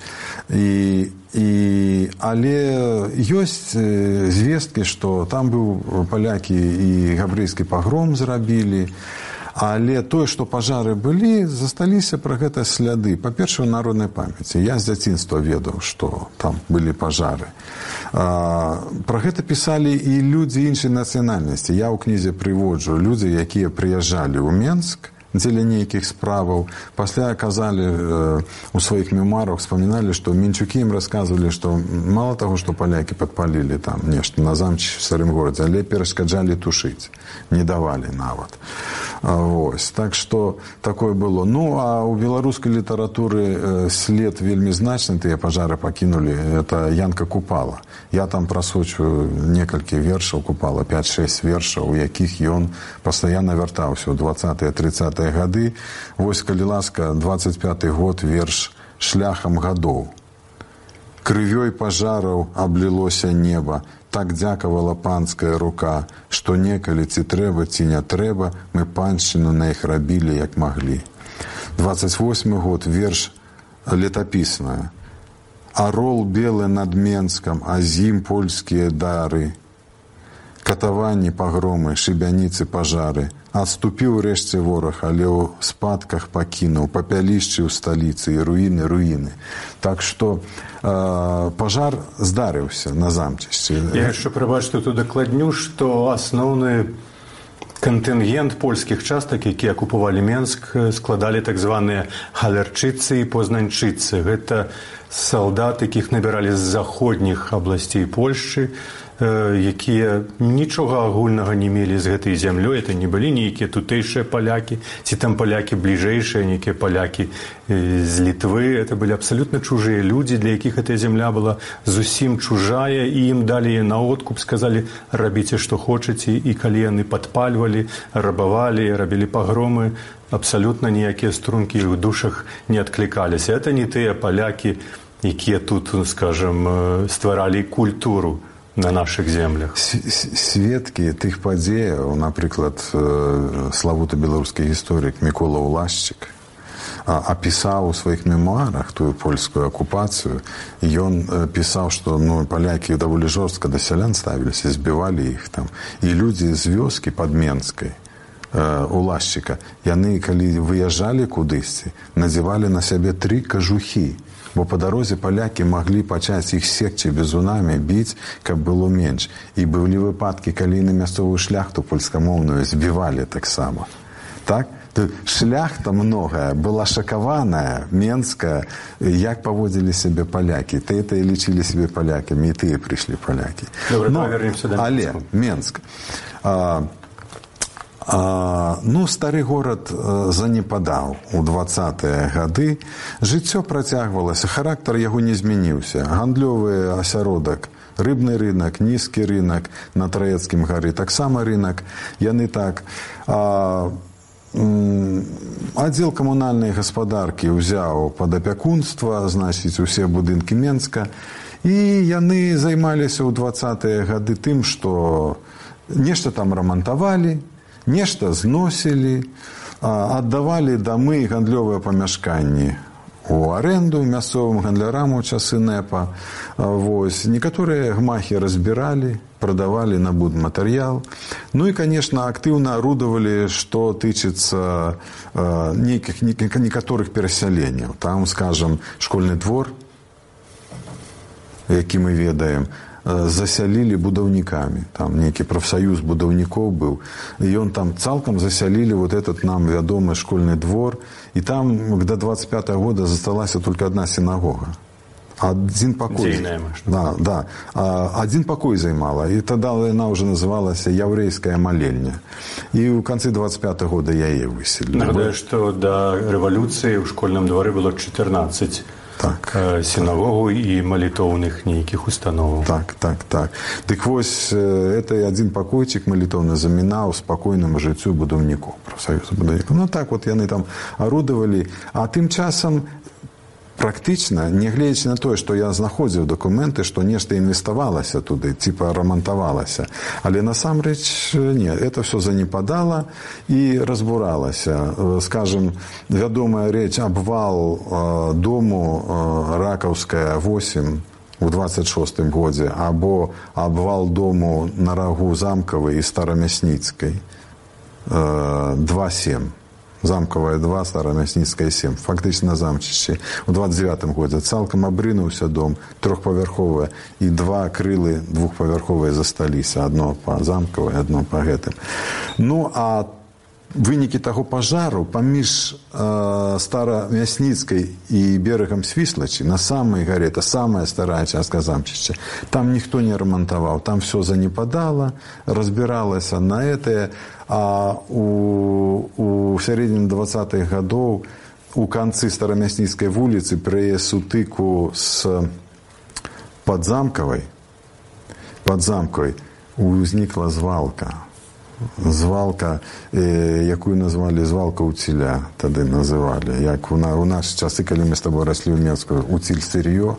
Але ёсць звесткі, што там быў палякі і габрэйскі пагром зрабілі. Але тое, што пажары былі, засталіся пра гэта сляды. Па-першае, у народнай памяці. Я з дзяцінства ведаў, што там былі пажары. Пра гэта пісалі і людзі іншай нацыянальнасці. Я ў кнізе прыводжу людзі, якія прыязджалі ў Менск дзеля нейкіх справаў. Пасля казалі у сваіх мемуарах, вспаміналі, што менчукі ім расказвалі, што мала таго, што палякі падпалілі там нешта на замчы в старым горадзе, але перашкаджалі тушыць, не давалі нават. Вось. Так што такое было. Ну, а ў беларускай літаратуры след вельмі значны, тыя пажары пакінулі, это Янка Купала. Я там прасочваю некалькі вершаў Купала, 5-6 вершаў, у якіх ён пастаянна вяртаўся ў 20-30-е гады. Вось, калі ласка, 25-й год, верш «Шляхам гадоў». Крывёй пажараў аблілося неба, так дзякавала панская рука, што некалі ці трэба, ці не трэба, мы паншчыну на іх рабілі, як маглі. 28-й год, верш летапісная. Арол белы над Менскам, а з ім польскія дары. Катаванні, пагромы, шыбяніцы, пажары. Адступіў рэшце вораг, але ў спадках пакінуў, папялішчы ў сталіцы і руіны. Так што пажар здарыўся на замчышці. Я яшчэ прыбачу тут дакладню, што асноўны кантынгент польскіх частак, якія акупавалі Менск, складалі так званыя галерчыцы і познанчыцы. Гэта салдат, якіх набіралі з заходніх абласцей Польшчы, якія нічога агульнага не мелі з гэтай зямлёй. Это не былі нейкія тутэйшыя палякі, ці там палякі бліжэйшыя, нейкія палякі з Літвы. Это былі абсалютна чужыя людзі, для якіх гэтая зямля была зусім чужая, і ім далі на откуп, сказалі, рабіце, што хочаце, і калі яны падпальвалі, рабавалі, рабілі пагромы, абсалютна ніякія стрункі ў душах не адклікаліся. Это не тыя палякі, якія тут, скажем, стваралі культуру на наших землях. Сведкі тых падзеяў, напрыклад, славуты беларускі гісторык Мікола Улашчык опісаў у сваіх мемуарах тую польскую акупацыю. Ён пісаў, што палякі даволі жорстка да сялян ставіліся, збівалі іх там. І людзі з вёскі пад Менскай Улашчыка, яны, калі выязджалі кудысьці, надзявалі на сябе 3 кажухі, бо па дарозе палякі маглі пачаць іх секчы бізунамі, біць, каб было менш. І былі выпадкі, калі на мясцовую шляхту польскамоўную збівалі таксама. Так? Шляхта многая была шакаваная, менская, як паводзілі сябе палякі. Тыя лічылі сябе палякамі, і тыя прыйшлі палякі. Добре, павернемся да але Менск. Стары горад занепадаў у 20-е гады. Жыццё працягвалася, характар яго не змяніўся. Гандлёвы асяродак, рыбны рынак, нізкі рынак, на Траецкім гары таксама рынак. Яны так... Аддзел камунальнай гаспадаркі ўзяў пад апякунства, значыць, усе будынкі Менска. І яны займаліся ў 20-е гады тым, што нешта там рамантавалі, нешта зносілі, аддавалі дамы і гандлёвыя памяшканні у аренду мясцовым гандлярам у часы НЭПа. Некаторыя гмахі разбіралі, прадавалі на будматэрыял. І, конечно, актыўна арудавалі, што тычыцца некаторых перасяленняў. Там, скажем, школьны двор, які мы ведаем, засялілі будаўнікамі. Там нейкі прафсаюз будаўнікоў быў. І ён там цалкам засялілі вот этот нам вядомы школьны двор. І там до 25-го года засталася только одна сінагога. Один покой. Да. Один покой займала. И тогда она уже называлась «Яўрэйская молельня». И в конце 25-го года яе выселили. Нагадаю, что до революции в школьном дворе было 14 синагогу и молитовных нейких установок. Так. Дык вось, это один покойчик молитовны замінаў спокойному жыццю будаўнікоў, прафсаюзу будаўнікоў. Так вот яны там арудавалі. А тым часам практычна, нягледзячы на тое, што я знаходзіў дакументы, што нешта інвеставалася туды, типа рамантавалася. Але насамрэч не, это все занепадала і разбуралася. Скажем, вядомая рэч абвал дому Ракаўская 8 у 26-м годзе, або абвал дому на рагу Замкавай і Старамясніцкай 2-7. Замкавая 2, Старамясніцкая 7. Фактычна замчышчы. У 29-м годзе цалкам абрынуўся дом, 3-павярховыя, і 2 крылы 2-павярховыя засталіся. Адно па Замкавай, адно па гэтым. А вынікі таго пажару паміж Старамясніцкай і берагам Свіслачы на самай гаре, это самая старая частка замчышча, там ніхто не рамантаваў, там все занепадала, разбіралася на это. А у сярэдзіне 20-х гадоў у канцы Старамясніцкай вуліцы пры сутыку з Падзамкавай узнікла звалка. Звалка, якую назвалі звалка уціля, тады называлі. Як у наші часы, калі мы з тобой раслі ў Менску, уціль сырьё.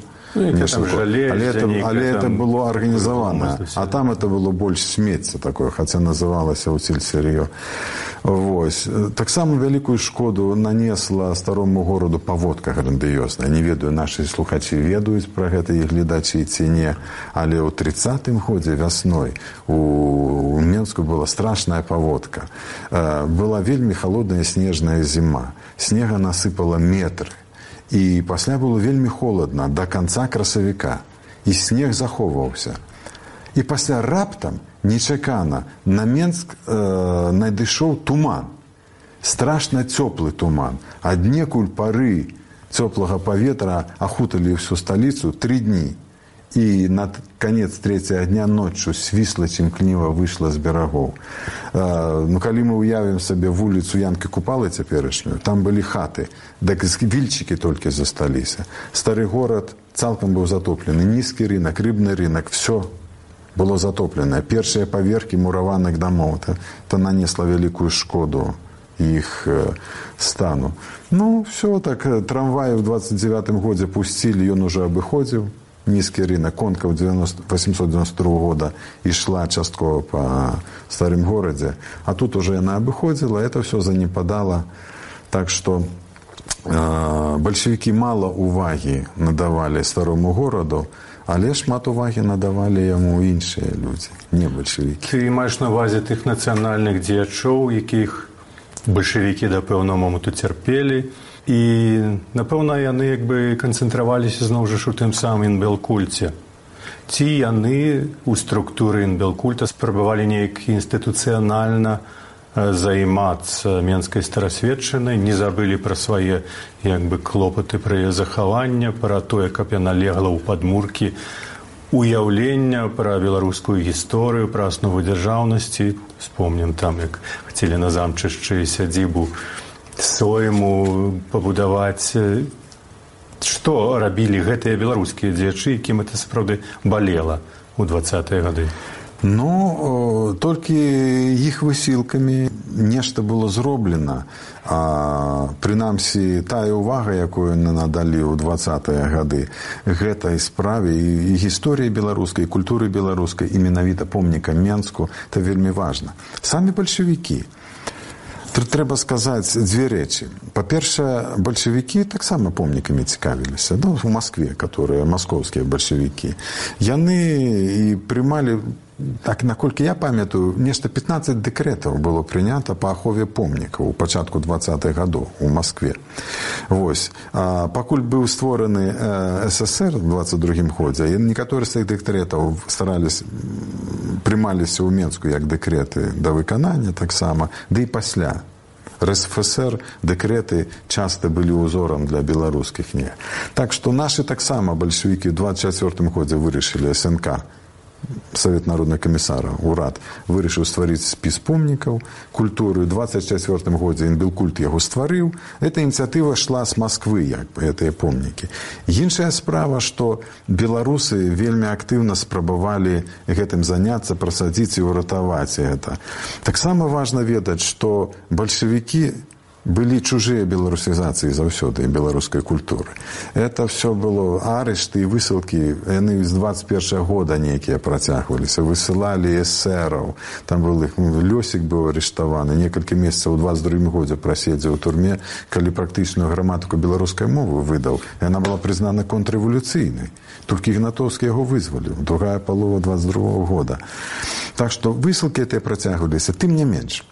Але это было арганізавана. А там это было больш смецце такое, хаця называлася уціль сырьё. Таксама вялікую шкоду нанесла старому гораду паводка грандыёзная. Не ведаю, нашы слухачы ведаюць пра гэта, і гледачы ці не. Але ў 30-м годзе вясной у Менску была страшная паводка. Была вельмі халодная снежная зіма. Снега насыпала метр. І пасля было вельмі холадна да канца красавіка. І снег захоўваўся. І пасля раптам, нечакана, на Менск надышоў туман. Страшна цёплы туман. Аднекуль пары цёплага паветра ахуталі ўсю сталіцу 3 дні. І на канец 3-го дня ноччу Свіслач імкліва выйшла з берагоў. Калі мы уявім сабе вуліцу Янкі Купалы цяперашнюю, там былі хаты, дык вільчыкі толькі засталіся. Стары горад цалкам быў затоплены. Нізкі рынак, рыбны рынак, все было затопленае. Першыя паверхі мураваных дамоў. Это нанесла вялікую шкоду іх стану. Ну, все, так, трамваі ў 29-м годзе пусцілі, ён уже абыходзіў нізкі рынок. Конка ў 892 года ішла часткова па старым горадзе, а тут уже яна абыходзіла, это все занепадала. Так что бальшавікі мала увагі надавалі старому гораду, але шмат увагі надавалі яму іншыя людзі, не бальшавікі. Ты маеш на увазе тых нацыянальных дзеячоў, якіх бальшавікі да пэўнага моманту цярпелі, і, напэўна, яны як бы канцэнтраваліся зноў жа ў тым самым інбелкульце. Ці яны ў структуры інбелкульта спрабавалі неяк інстытуцыянальна займацца менскай старасветчынай, не забылі пра свае як бы клопаты, пра яе захаванне, пра тое, каб яна легла ў падмуркі уяўлення пра беларускую гісторыю, пра аснову дзяржаўнасці. Вспомнім там, як хацелі на замчышчы сядзібу Сойму пабудаваць. Што рабілі гэтыя беларускія дзеячы, якім это сапраўды балела ў 20-е гады? Ну, толькі іх высілкамі нешта было зроблена. Прынамсі, тая ўвага, якую надалі ў 20-е гады гэтай справе і гісторыі беларускай, і культуры беларускай, і менавіта помніка Менску, это вельмі важна. Самі бальшавікі. Трэба сказаць дзве рэчы. Па-першае, бальшавікі таксама помнікамі цікавіліся. Ну, у Маскве, которые маскоўскія бальшавікі. Яны і прымалі, так, наколькі я памятаю, нешта 15 дэкрэтаў было прынята па ахове помнікаў у пачатку 20-х гадоў у Маскве. Вось. Пакуль быў створаны СССР у 22-м годзе, некаторыя з тых дэкрэтаў прымаліся ў Менску як дэкрэты да выканання таксама, ды і пасля. РСФСР дэкрэты часта былі ўзорам для беларускіх не. Так што нашы таксама бальшавікі ў 24-м годзе вырашылі СНК, Совет народных камісараў, урад, вырашыў стварыць спіс помнікаў культуры. У 24-м годзе інбелкульт яго стварыў. Эта ініцыятыва шла з Масквы, як бы, гэтыя помнікі. Іншая справа, што беларусы вельмі актыўна спрабавалі гэтым заняцца, прасадзіць і ўратаваць гэта. Таксама важна ведаць, што бальшавікі былі чужыя беларусізацыі заўсёды беларускай культуры. Это все было арышты і высылкі, яны з 21-го года нейкія працягваліся, высылалі эсэраў, там был іх, Лёсік быў арыштаваны, некалькі месяцаў у 22-м годзе праседзеў у турме, калі практычную граматыку беларускай мовы выдаў. Яна была прызнана контррэвалюцыйнай. Толькі Ігнатоўскі яго вызваліў, другая палова 22-го года. Так што высылкі гэтыя працягваліся, тым не менш.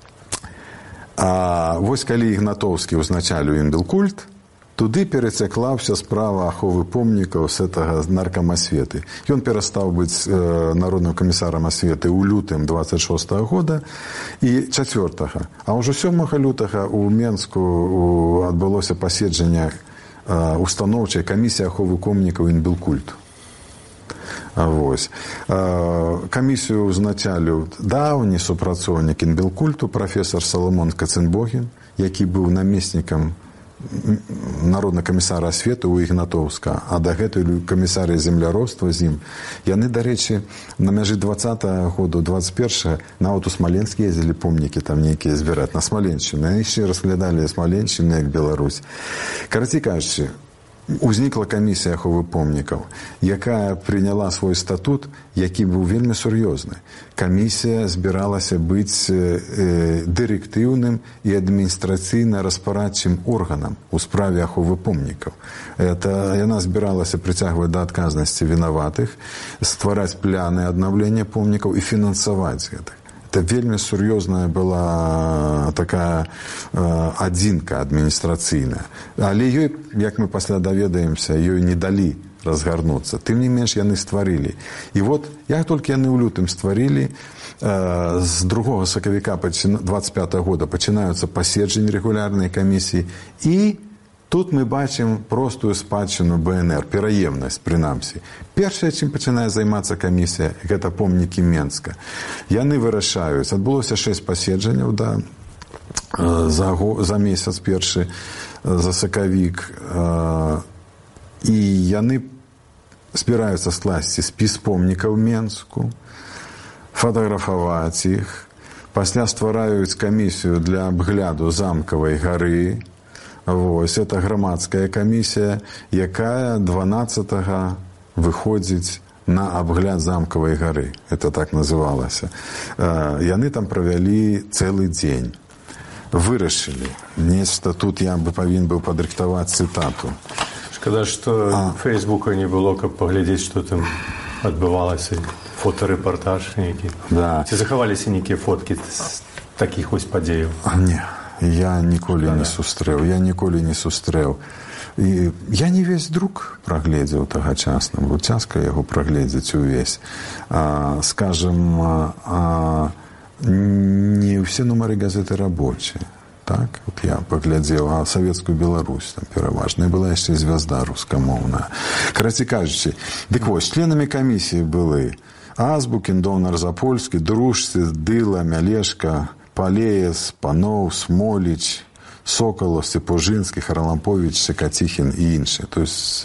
А вось калі Ігнатоўскі ўзначаліў інбелкульт, туды перацякла вся справа аховы помнікаў з гэтага наркамасветы. Ён перастаў быць народным камісарам асветы ў лютым 26-го года і 4-го. А ўжо 7 лютага ў Менску адбылося паседжанне устаноўчай камісіі аховы помнікаў інбелкульту. Вось. Камісію ўзначаліў даўні супрацоўнік інбелкульту, прафесор Саламон Каценбогін, які быў намеснікам народнага камісара асветы ў Ігнатоўска, а дагэтуль камісарыя земляробства з ім. Яны, дарэчы, на мяжы 20-го года, 21-го, нават у Смаленск ездзілі помнікі там нейкія збіраць на Смаленшчыну. Яны яшчэ разглядалі Смаленшчыну як Беларусь. Карацей кажучы, узнікла камісія аховы помнікаў, якая прыняла свой статут, які быў вельмі сур'ёзны. Камісія збіралася быць дырэктыўным і адміністрацыйна-распарадчым органам у справе аховы помнікаў. Яна збіралася прыцягваць да адказнасці вінаватых, ствараць пляны аднаўлення помнікаў і фінансаваць гэта. Это вельмі сур'ёзная была такая адзінка адміністрацыйная. Але ёй, як мы пасля даведаемся, ёй не далі разгарнуцца. Тым не менш, яны стварылі. І вот, як толькі яны ў лютым стварылі, з 2 сакавіка 25-го года пачынаюцца паседжанні рэгулярнай камісіі, і тут мы бачым простую спадчыну БНР, пераемнасць, прынамсі. Першае, чым пачынае займацца камісія, гэта помнікі Менска. Яны вырашаюць. Адбылося 6 паседжанняў за месяц першы, за сакавік. І яны збіраюцца скласці спіс помнікаў Менску, фатаграфаваць іх, Пасля ствараюць камісію для абгляду замкавай гары. Вось, это грамадская камісія, якая 12-го выходзіць на абгляд замкавай гары. Это так называлася. Яны там правялі цэлы дзень. Вырашылі. Нешта тут я бы павінен быў падрыхтаваць цытату. Шкада, што Фейсбука не было, каб паглядзець, што там адбывалася. Фотарэпартаж нейкі. Да. Ці захаваліся нейкія фоткі з такіх вось падзеяў? Не, я ніколі не сустрэў. І я не весь друк прагледзеў тагачасна, бо цяжка яго прагледзець увесь. Скажем, не ўсе нумары газеты рабочыя. Так, вот я паглядзеў, Савецкую Беларусь там пераважна. І была яшчэ звязда рускамоўная. Карацей кажучы, дык вось, членамі камісіі былі Азбукін, Довнар-Запольскі, Дружцы, Дыла, Мялешка, Палеес, Панов, Смоліч, Соколов, Степожинский, Харлампович, Шекатихин и іншыя. То есть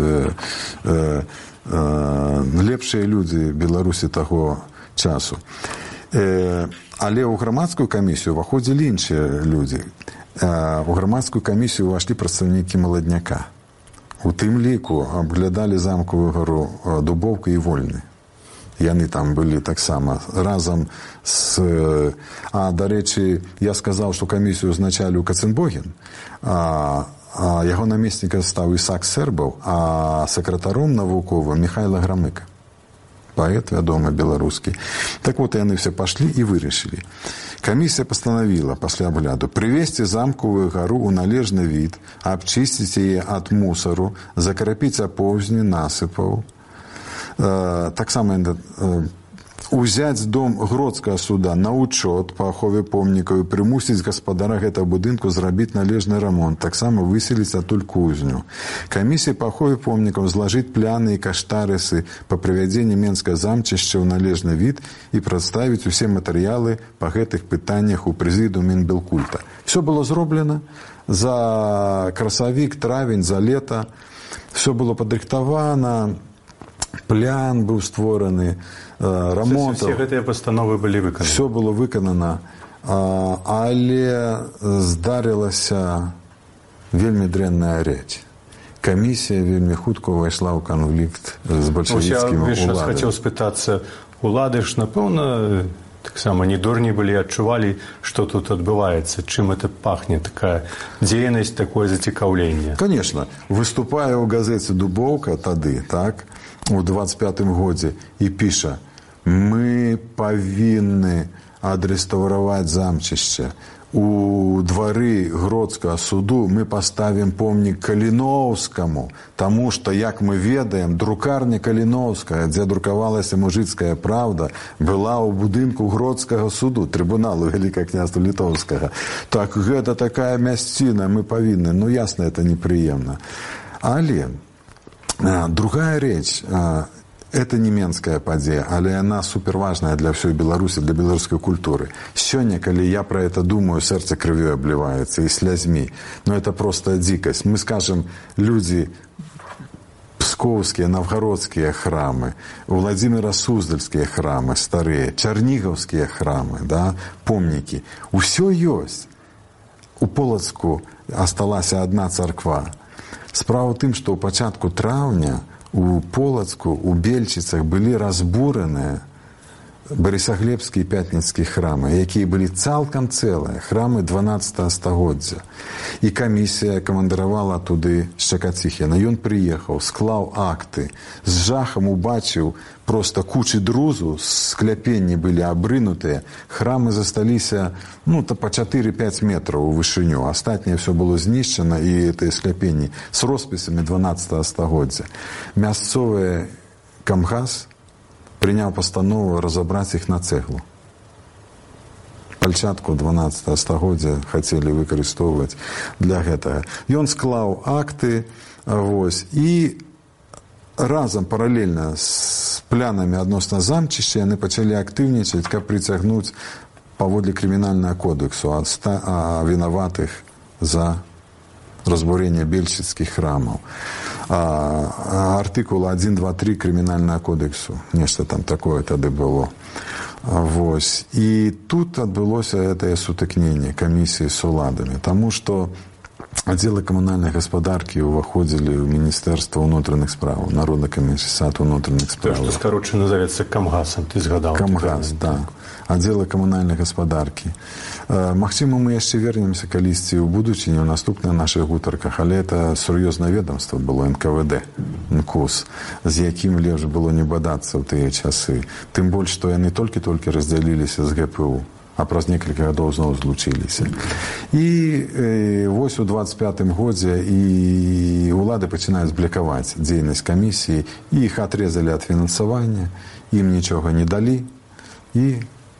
лепшыя людзі Беларусі таго часу. Але ў грамадскую камісію ўваходзілі іншыя людзі. У грамадскую камісію ўвайшлі прадстаўнікі маладняка. У тым ліку абглядалі замкавую гару Дубоўка і Вольны. Яны там былі таксама разам з... дарэчы, я сказаў, што камісію узначаліў Каценбогін, а яго намесніка стаў Ісак Сэрбаў, а сакратаром навуковым Міхайла Грамыка. Паэт, вядомы, беларускі. Так вот, яны все пашлі і вырашылі. Камісія пастанавіла пасля абгляду прывесці замкавую гару ў належны від, абчысціць яе ад мусару, закарапіць апоўзні насыпаў, таксама узяць дом Гродскага суда на учет па ахове помнікаў і прымусіць гаспадара гэтага будынку зрабіць належны рамонт, таксама выселіць адтуль кузню. Камісія па ахове помнікаў злажыць пляны і каштарысы па прывядзенні Менскага замчышча ў належны від і прадставіць усе матэрыялы па гэтых пытаннях у прэзідыум Мінбелкульта. Все было зроблена за красавік, травень, за лета. Все было падрыхтавана, плян быў створаны, рамонтаў. Все гэтыя пастановы былі выкананы. Все было выканана, але здарылася вельмі дрэнная рэч. Камісія вельмі хутка ўвайшла ў канфлікт з бальшавіцкімі ўладамі. Я хацеў спытацца, улады ж, напэўна, таксама не дурні былі, адчувалі, што тут адбываецца, чым это пахне, такая дзейнасць, такое зацікаўленне. Конечно. Выступае ў газеце «Дубоўка» тады, так, у 25-м годзе і піша: мы павінны адрэстаўраваць замчышча. У двары Гродскага суду мы паставім помнік Каліноўскаму, таму што, як мы ведаем, друкарня Каліноўская, дзе друкавалася мужыцкая правда, была ў будынку Гродскага суду, трыбуналу Вялікага княства Літоўскага. Так, гэта такая мясціна, мы павінны. Ну, ясна, это непрыемна. Але другая рэч, это не менская падзея, але яна суперважная для ўсёй Беларусі, для беларускай культуры. Сёння, калі я про это думаю, сэрца крывёй абліваецца і слязьмі. Но это просто дзікасць. Мы скажем, людзі пскоўскія, навгародскія храмы, Владзіміра-Суздальскія храмы старыя, чарнігаўскія храмы, да, помнікі. Усё ёсць. У Полацку асталася адна царква. Справа ў тым, што ў пачатку траўня у Полацку, у Бельчыцах былі разбураныя Барысаглебскі і Пятніцкі храмы, якія былі цалкам цэлыя, храмы 12 стагоддзя. І камісія камандыравала туды Шчакаціхіна. Ён прыехаў, склаў акты, з жахам убачыў проста кучы друзу, скляпенні былі абрынутыя, храмы засталіся, ну, па 4-5 метраў у вышыню. Астатняе все было знішчана, і гэтыя скляпенні з роспісамі 12 стагоддзя. Мясцовы камгас прыняў пастанову разабраць іх на цэглу. Пальчатку 12 стагоддзя хацелі выкарыстоўваць для гэтага. Ён склаў акты, вось, і разам паралельна з планамі адносна замчышча яны пачалі актыўнічаць, каб прыцягнуць паводле крымінальнага кодексу вінаватых за разбурение бельчыцкіх храмаў. Артыкул 1, 2, 3 крымінальнага кодексу. Нешта там такое тады было. Вось. І тут адбылося гэтае сутыкненне камісіі з уладамі, таму што аддзелы камунальнай гаспадаркі ўваходзілі ў Міністэрства ўнутраных справаў, Народны камісарыят унутраных справаў. То, што скарочана называецца камгасам, ты згадаў. Камгас, да. Аддзелы камунальнай гаспадаркі. Магчыма, мы яшчэ вернемся калісьці ў будучыні, ў наступных нашых гутарках, але это сур'ёзнае ведомства было НКВД, НКУС, з якім лепш было не бадацца ў тыя часы. Тым больш, што яны толькі-толькі раздзяліліся з ГПУ, а праз некалькі гадоў зноў злучыліся. І вось у 25-м годзе і ўлады пачынаюць блакаваць дзейнасць камісіі, і іх атрезалі ад фінансавання, ім нічога не далі, і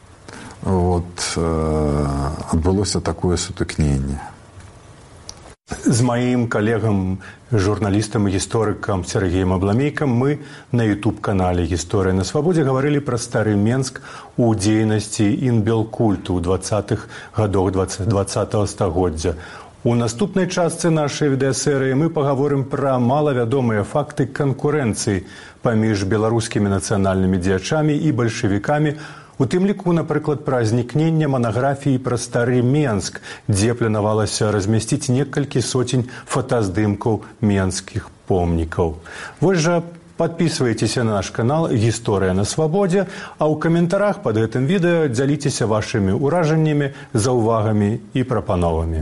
адбылося такое сутыкненне. З маім калегам, журналістам і гісторыкам Сергеем Абламейкам мы на YouTube-канале «Гісторыя на свабодзе» гаварылі пра стары Менск у дзейнасці інбелкульту ў 20-х гадах 20-го стагоддзя. У наступнай частцы нашай відэасерыі мы пагаворым пра малавядомыя факты канкурэнцыі паміж беларускімі нацыянальнымі дзеячамі і бальшавікамі, у тым ліку, напрыклад, пра знікненне манаграфіі пра стары Менск, дзе планавалася размясціць некалькі соцень фотаздымкаў менскіх помнікаў. Вось жа подписывайтеся на наш канал «Гісторыя на свабодзе», а ў каментарах пад гэтым відэо дзяліцеся вашымі ўражаннямі, заўвагамі і прапановамі.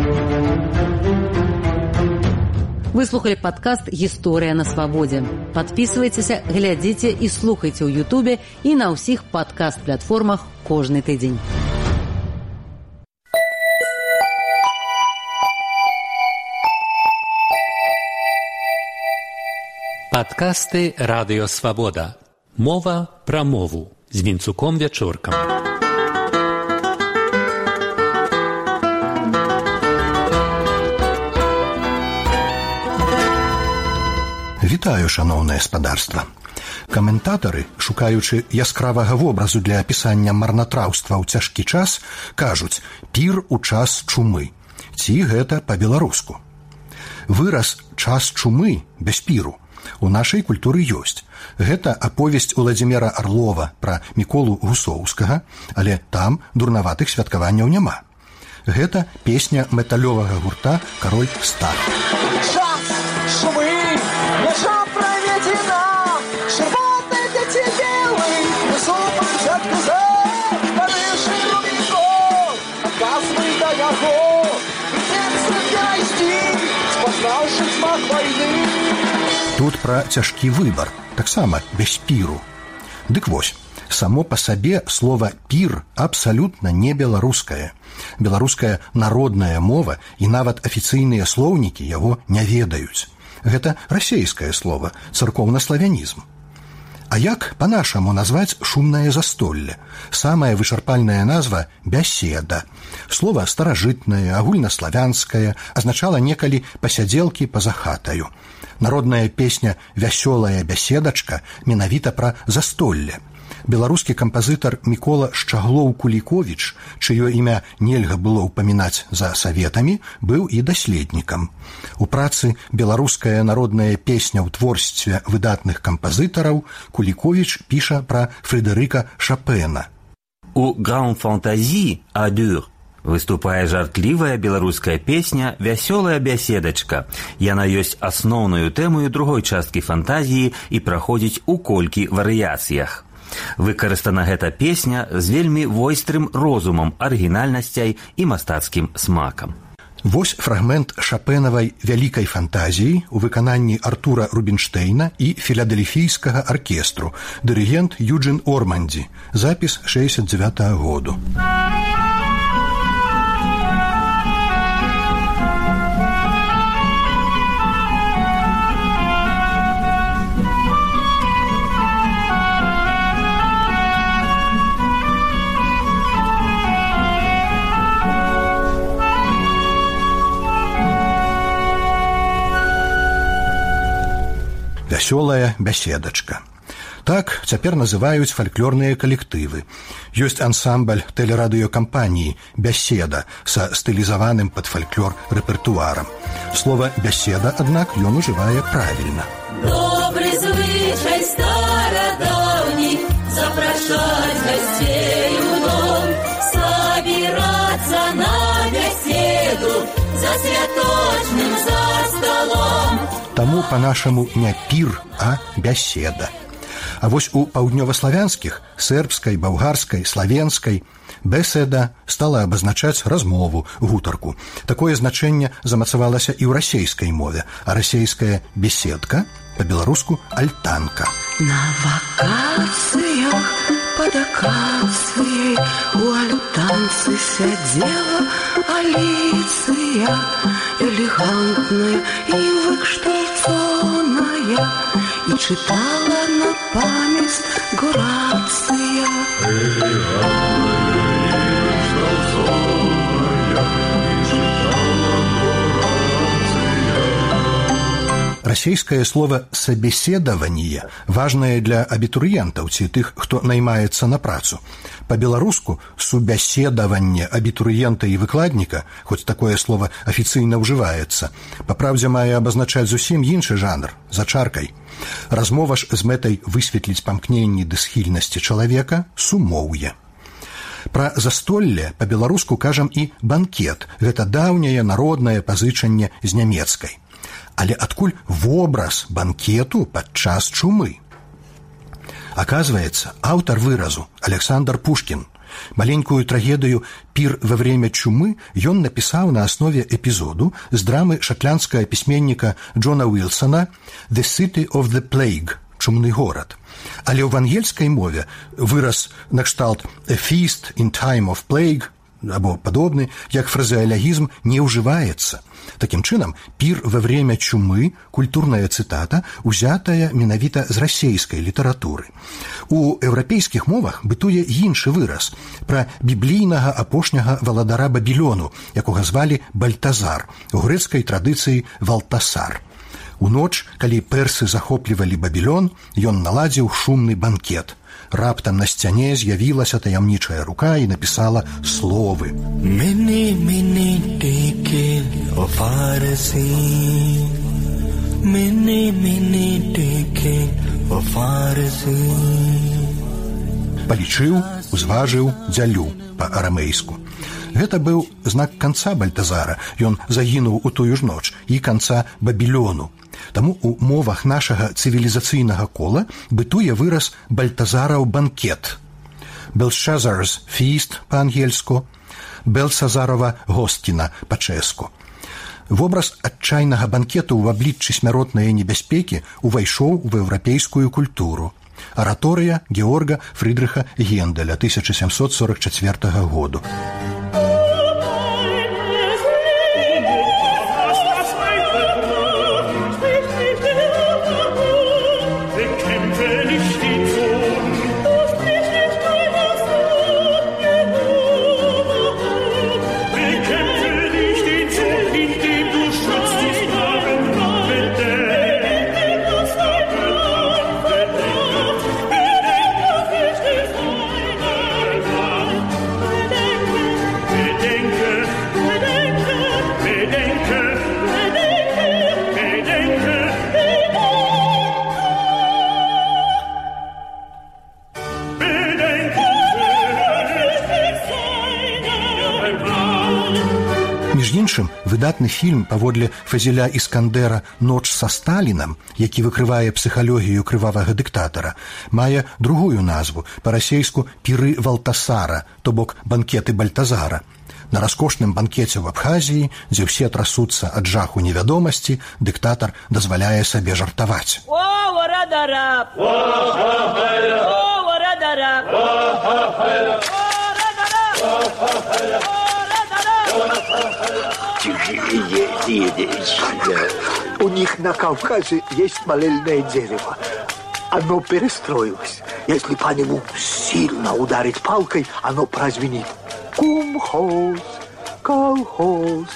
Вы слухали падкаст «Гісторыя на свабодзе». Подписывайтеся, глядзіце і слухайце ў Ютубе і на ўсіх падкаст-платформах кожны тыдзень. Падкасты «Радыё Свабода». Мова пра мову з Вінцуком Вячоркам. Вітаю, шаноўнае спадарства. Каментатары, шукаючы яскравага вобразу для апісання марнатраўства ў цяжкі час, кажуць «пір у час чумы». Ці гэта па-беларуску. Выраз «час чумы» без піру у нашай культуры ёсць. Гэта аповесць Уладзіміра Арлова пра Міколу Гусоўскага, але там дурнаватых святкаванняў няма. Гэта песня металёвага гурта «Кароль Стар». Час чумы, мяжа праведзена, чырвонай дзеці белый, насупраць адказаў, Парыжы Рубікон, адказвай да яго, прыйдзецца знайсці, спазнаўшы смак вайны. Тут пра цяжкі выбар, таксама без піру. Дык вось, само па сабе слова «пір» абсалютна не беларускае. Беларуская народная мова і нават афіцыйныя слоўнікі яго не ведаюць. Гэта расейскае слова, царкоўна-славянізм. А як па-нашаму назваць шумнае застолле? Самая вычарпальная назва – бяседа. Слова старажытнае, агульнаславянскае, азначала некалі пасядзелкі па-за хатаю. Народная песня «Вясёлая бяседачка» менавіта пра застолле. Беларускі кампазітар Мікола Шчаглоў-Куліковіч, чыё імя нельга было ўпамінаць за саветамі, быў і даследнікам. У працы «Беларуская народная песня ў творстве выдатных кампазітараў» Куліковіч піша пра Фрэдэрыка Шапена. У «Гранд фантазі» «Адюр» выступае жартлівая беларуская песня «Вясёлая бяседачка». Яна ёсць асноўнаю тэмаю другой часткі фантазіі і праходзіць у колькі варыяцыях. Выкарыстана гэта песня з вельмі войстрым розумам, арыгінальнасцяй і мастацкім смакам. Вось фрагмент шапенавай «Вялікай фантазіі» у выкананні Артура Рубінштэйна і філадельфійскага аркестру, дырыгент Юджин Ормандзі, запіс 69-го году. «Вясёлая бяседачка». Так цяпер называюць фальклорныя калектывы. Ёсць ансамбль тэлерадыёкампаніі «Бяседа» са стылізаваным пад фальклор рэпертуарам. Слова «бяседа», аднак, ён ужывае правільна. Добры звычай старадаўні запрашаць гасцей святочным за столом. Таму па-нашаму не пір, а бяседа. А вось у паўднёваславянскіх, сербскай, балгарскай, славенскай беседа стала абазначаць размову, гутарку. Такое значэнне замацавалася і ў расейскай мове, а расейская беседка па-беларуску альтанка. На вакацыях под акацыяй у альтанцы сядзела Аліцыя, элегантная і выкшталцоная, і чытала на памяць Горацыя. Расейскае слово «собеседование» важное для абітурыентаў ці тых, хто наймаецца на працу. Па-беларуску «субяседаванне» абітурыента і выкладніка, хоць такое слово афіцыйна ўжываецца, папраўдзе мае абазначаць зусім іншы жанр, за чаркай. Размова ж з мэтай высветліць памкненні ды схільнасці чалавека сумоўе. Пра застолле па-беларуску кажам і банкет. Гэта даўняе народнае пазычанне з нямецкай. Але адкуль вобраз банкету падчас чумы? Аказваецца, аўтар выразу Александр Пушкін маленькую трагедыю «Пир во время чумы» ён напісаў на аснове эпізоду з драмы шатландскага пісьменніка Джона Уілсона «The City of the Plague» – «Чумны горад». Але ў ангельскай мове выраз накшталт «A feast in time of plague» або падобны, як фразеалягізм, не ўжываецца. Такім чынам, «Пир во время чумы» – культурная цытата, узятая менавіта з расейскай літаратуры. У еўрапейскіх мовах бытуе іншы выраз пра біблійнага апошняга валадара Бабілёну, якога звалі Бальтазар, у грэцкай традыцыі Валтасар. У ноч, калі персы захоплівалі Бабілён, ён наладзіў шумны банкет. Раптам на сцяне з'явілася таямнічая рука і напісала словы. Many, many decade of Pharisee. Many, many decade of Pharisee. Палічыў, узважыў, дзялю па-арамейску. Гэта быў знак канца Бальтазара. Ён загінуў у тую ж ноч, і канца Бабілёну. Таму у мовах нашага цывілізацыйнага кола бытуе выраз «Бальтазараў банкет». «Belshazzar's feast» па-ангельску, «Белсазарова гостіна» па-чэску. Вобраз адчайнага банкету ў абліччы смяротнай небяспекі увайшоў у еўрапейскую культуру. Араторыя Георга Фрыдрыха Генделя 1744 году. Выдатны фільм паводле Фазіля Іскандера «Ноч са Сталінам», які выкрывае псіхалогію крывавага дыктатара, мае другую назву, па-расейску «Піры Валтасара», то бок «Банкеты Бальтазара». На раскошным банкеце ў Абхазіі, дзе ўсе трасуцца ад жаху невядомасці, дыктатар дазваляе сабе жартаваць. У них на Кавказе есть молельное дерево. Оно перестроилось. Если по нему сильно ударить палкой, оно прозвенит. Кумхоз, колхоз.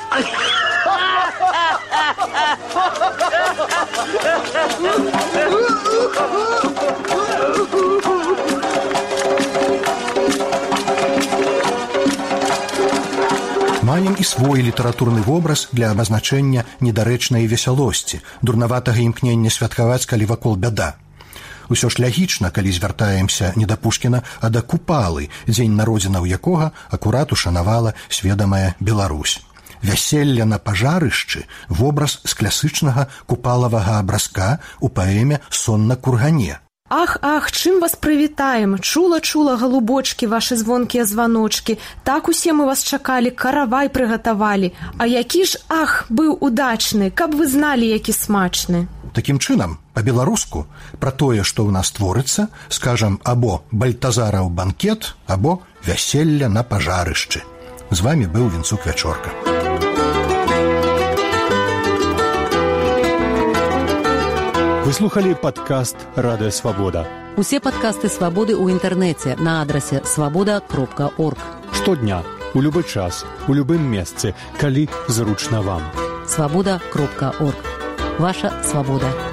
Маем і свой літаратурны вобраз для абазначэння недарэчнай весялосці, дурнаватага імкнення святкаваць, калі вакол бяда. Усё ж лягічна, калі звяртаемся не да Пушкіна, а да Купалы, дзень народзінаў якога акурат ушанавала сведамая Беларусь. «Вяселле на пажарышчы» – вобраз з класычнага купалавага абразка ў паэме «Сон на кургане». Ах, ах, чым вас прывітаем, чула-чула, галубочкі, вашы звонкія званочкі, так усе мы вас чакалі, каравай прыгатавалі, а які ж, ах, быў удачны, каб вы зналі, які смачны. Такім чынам, па-беларуску, пра тое, што ў нас творыцца, скажам, або «Бальтазараў банкет», або «Вяселле на пажарышчы». З вамі быў Вінцук Вячорка. Вы слухали падкаст «Радыё Свабода». Усе падкасты «Свабоды» ў інтэрнэце на адрасе свабода.орг. Штодня, у любы час, у любым месцы, калі зручна вам. Свабода.орг. Ваша свабода.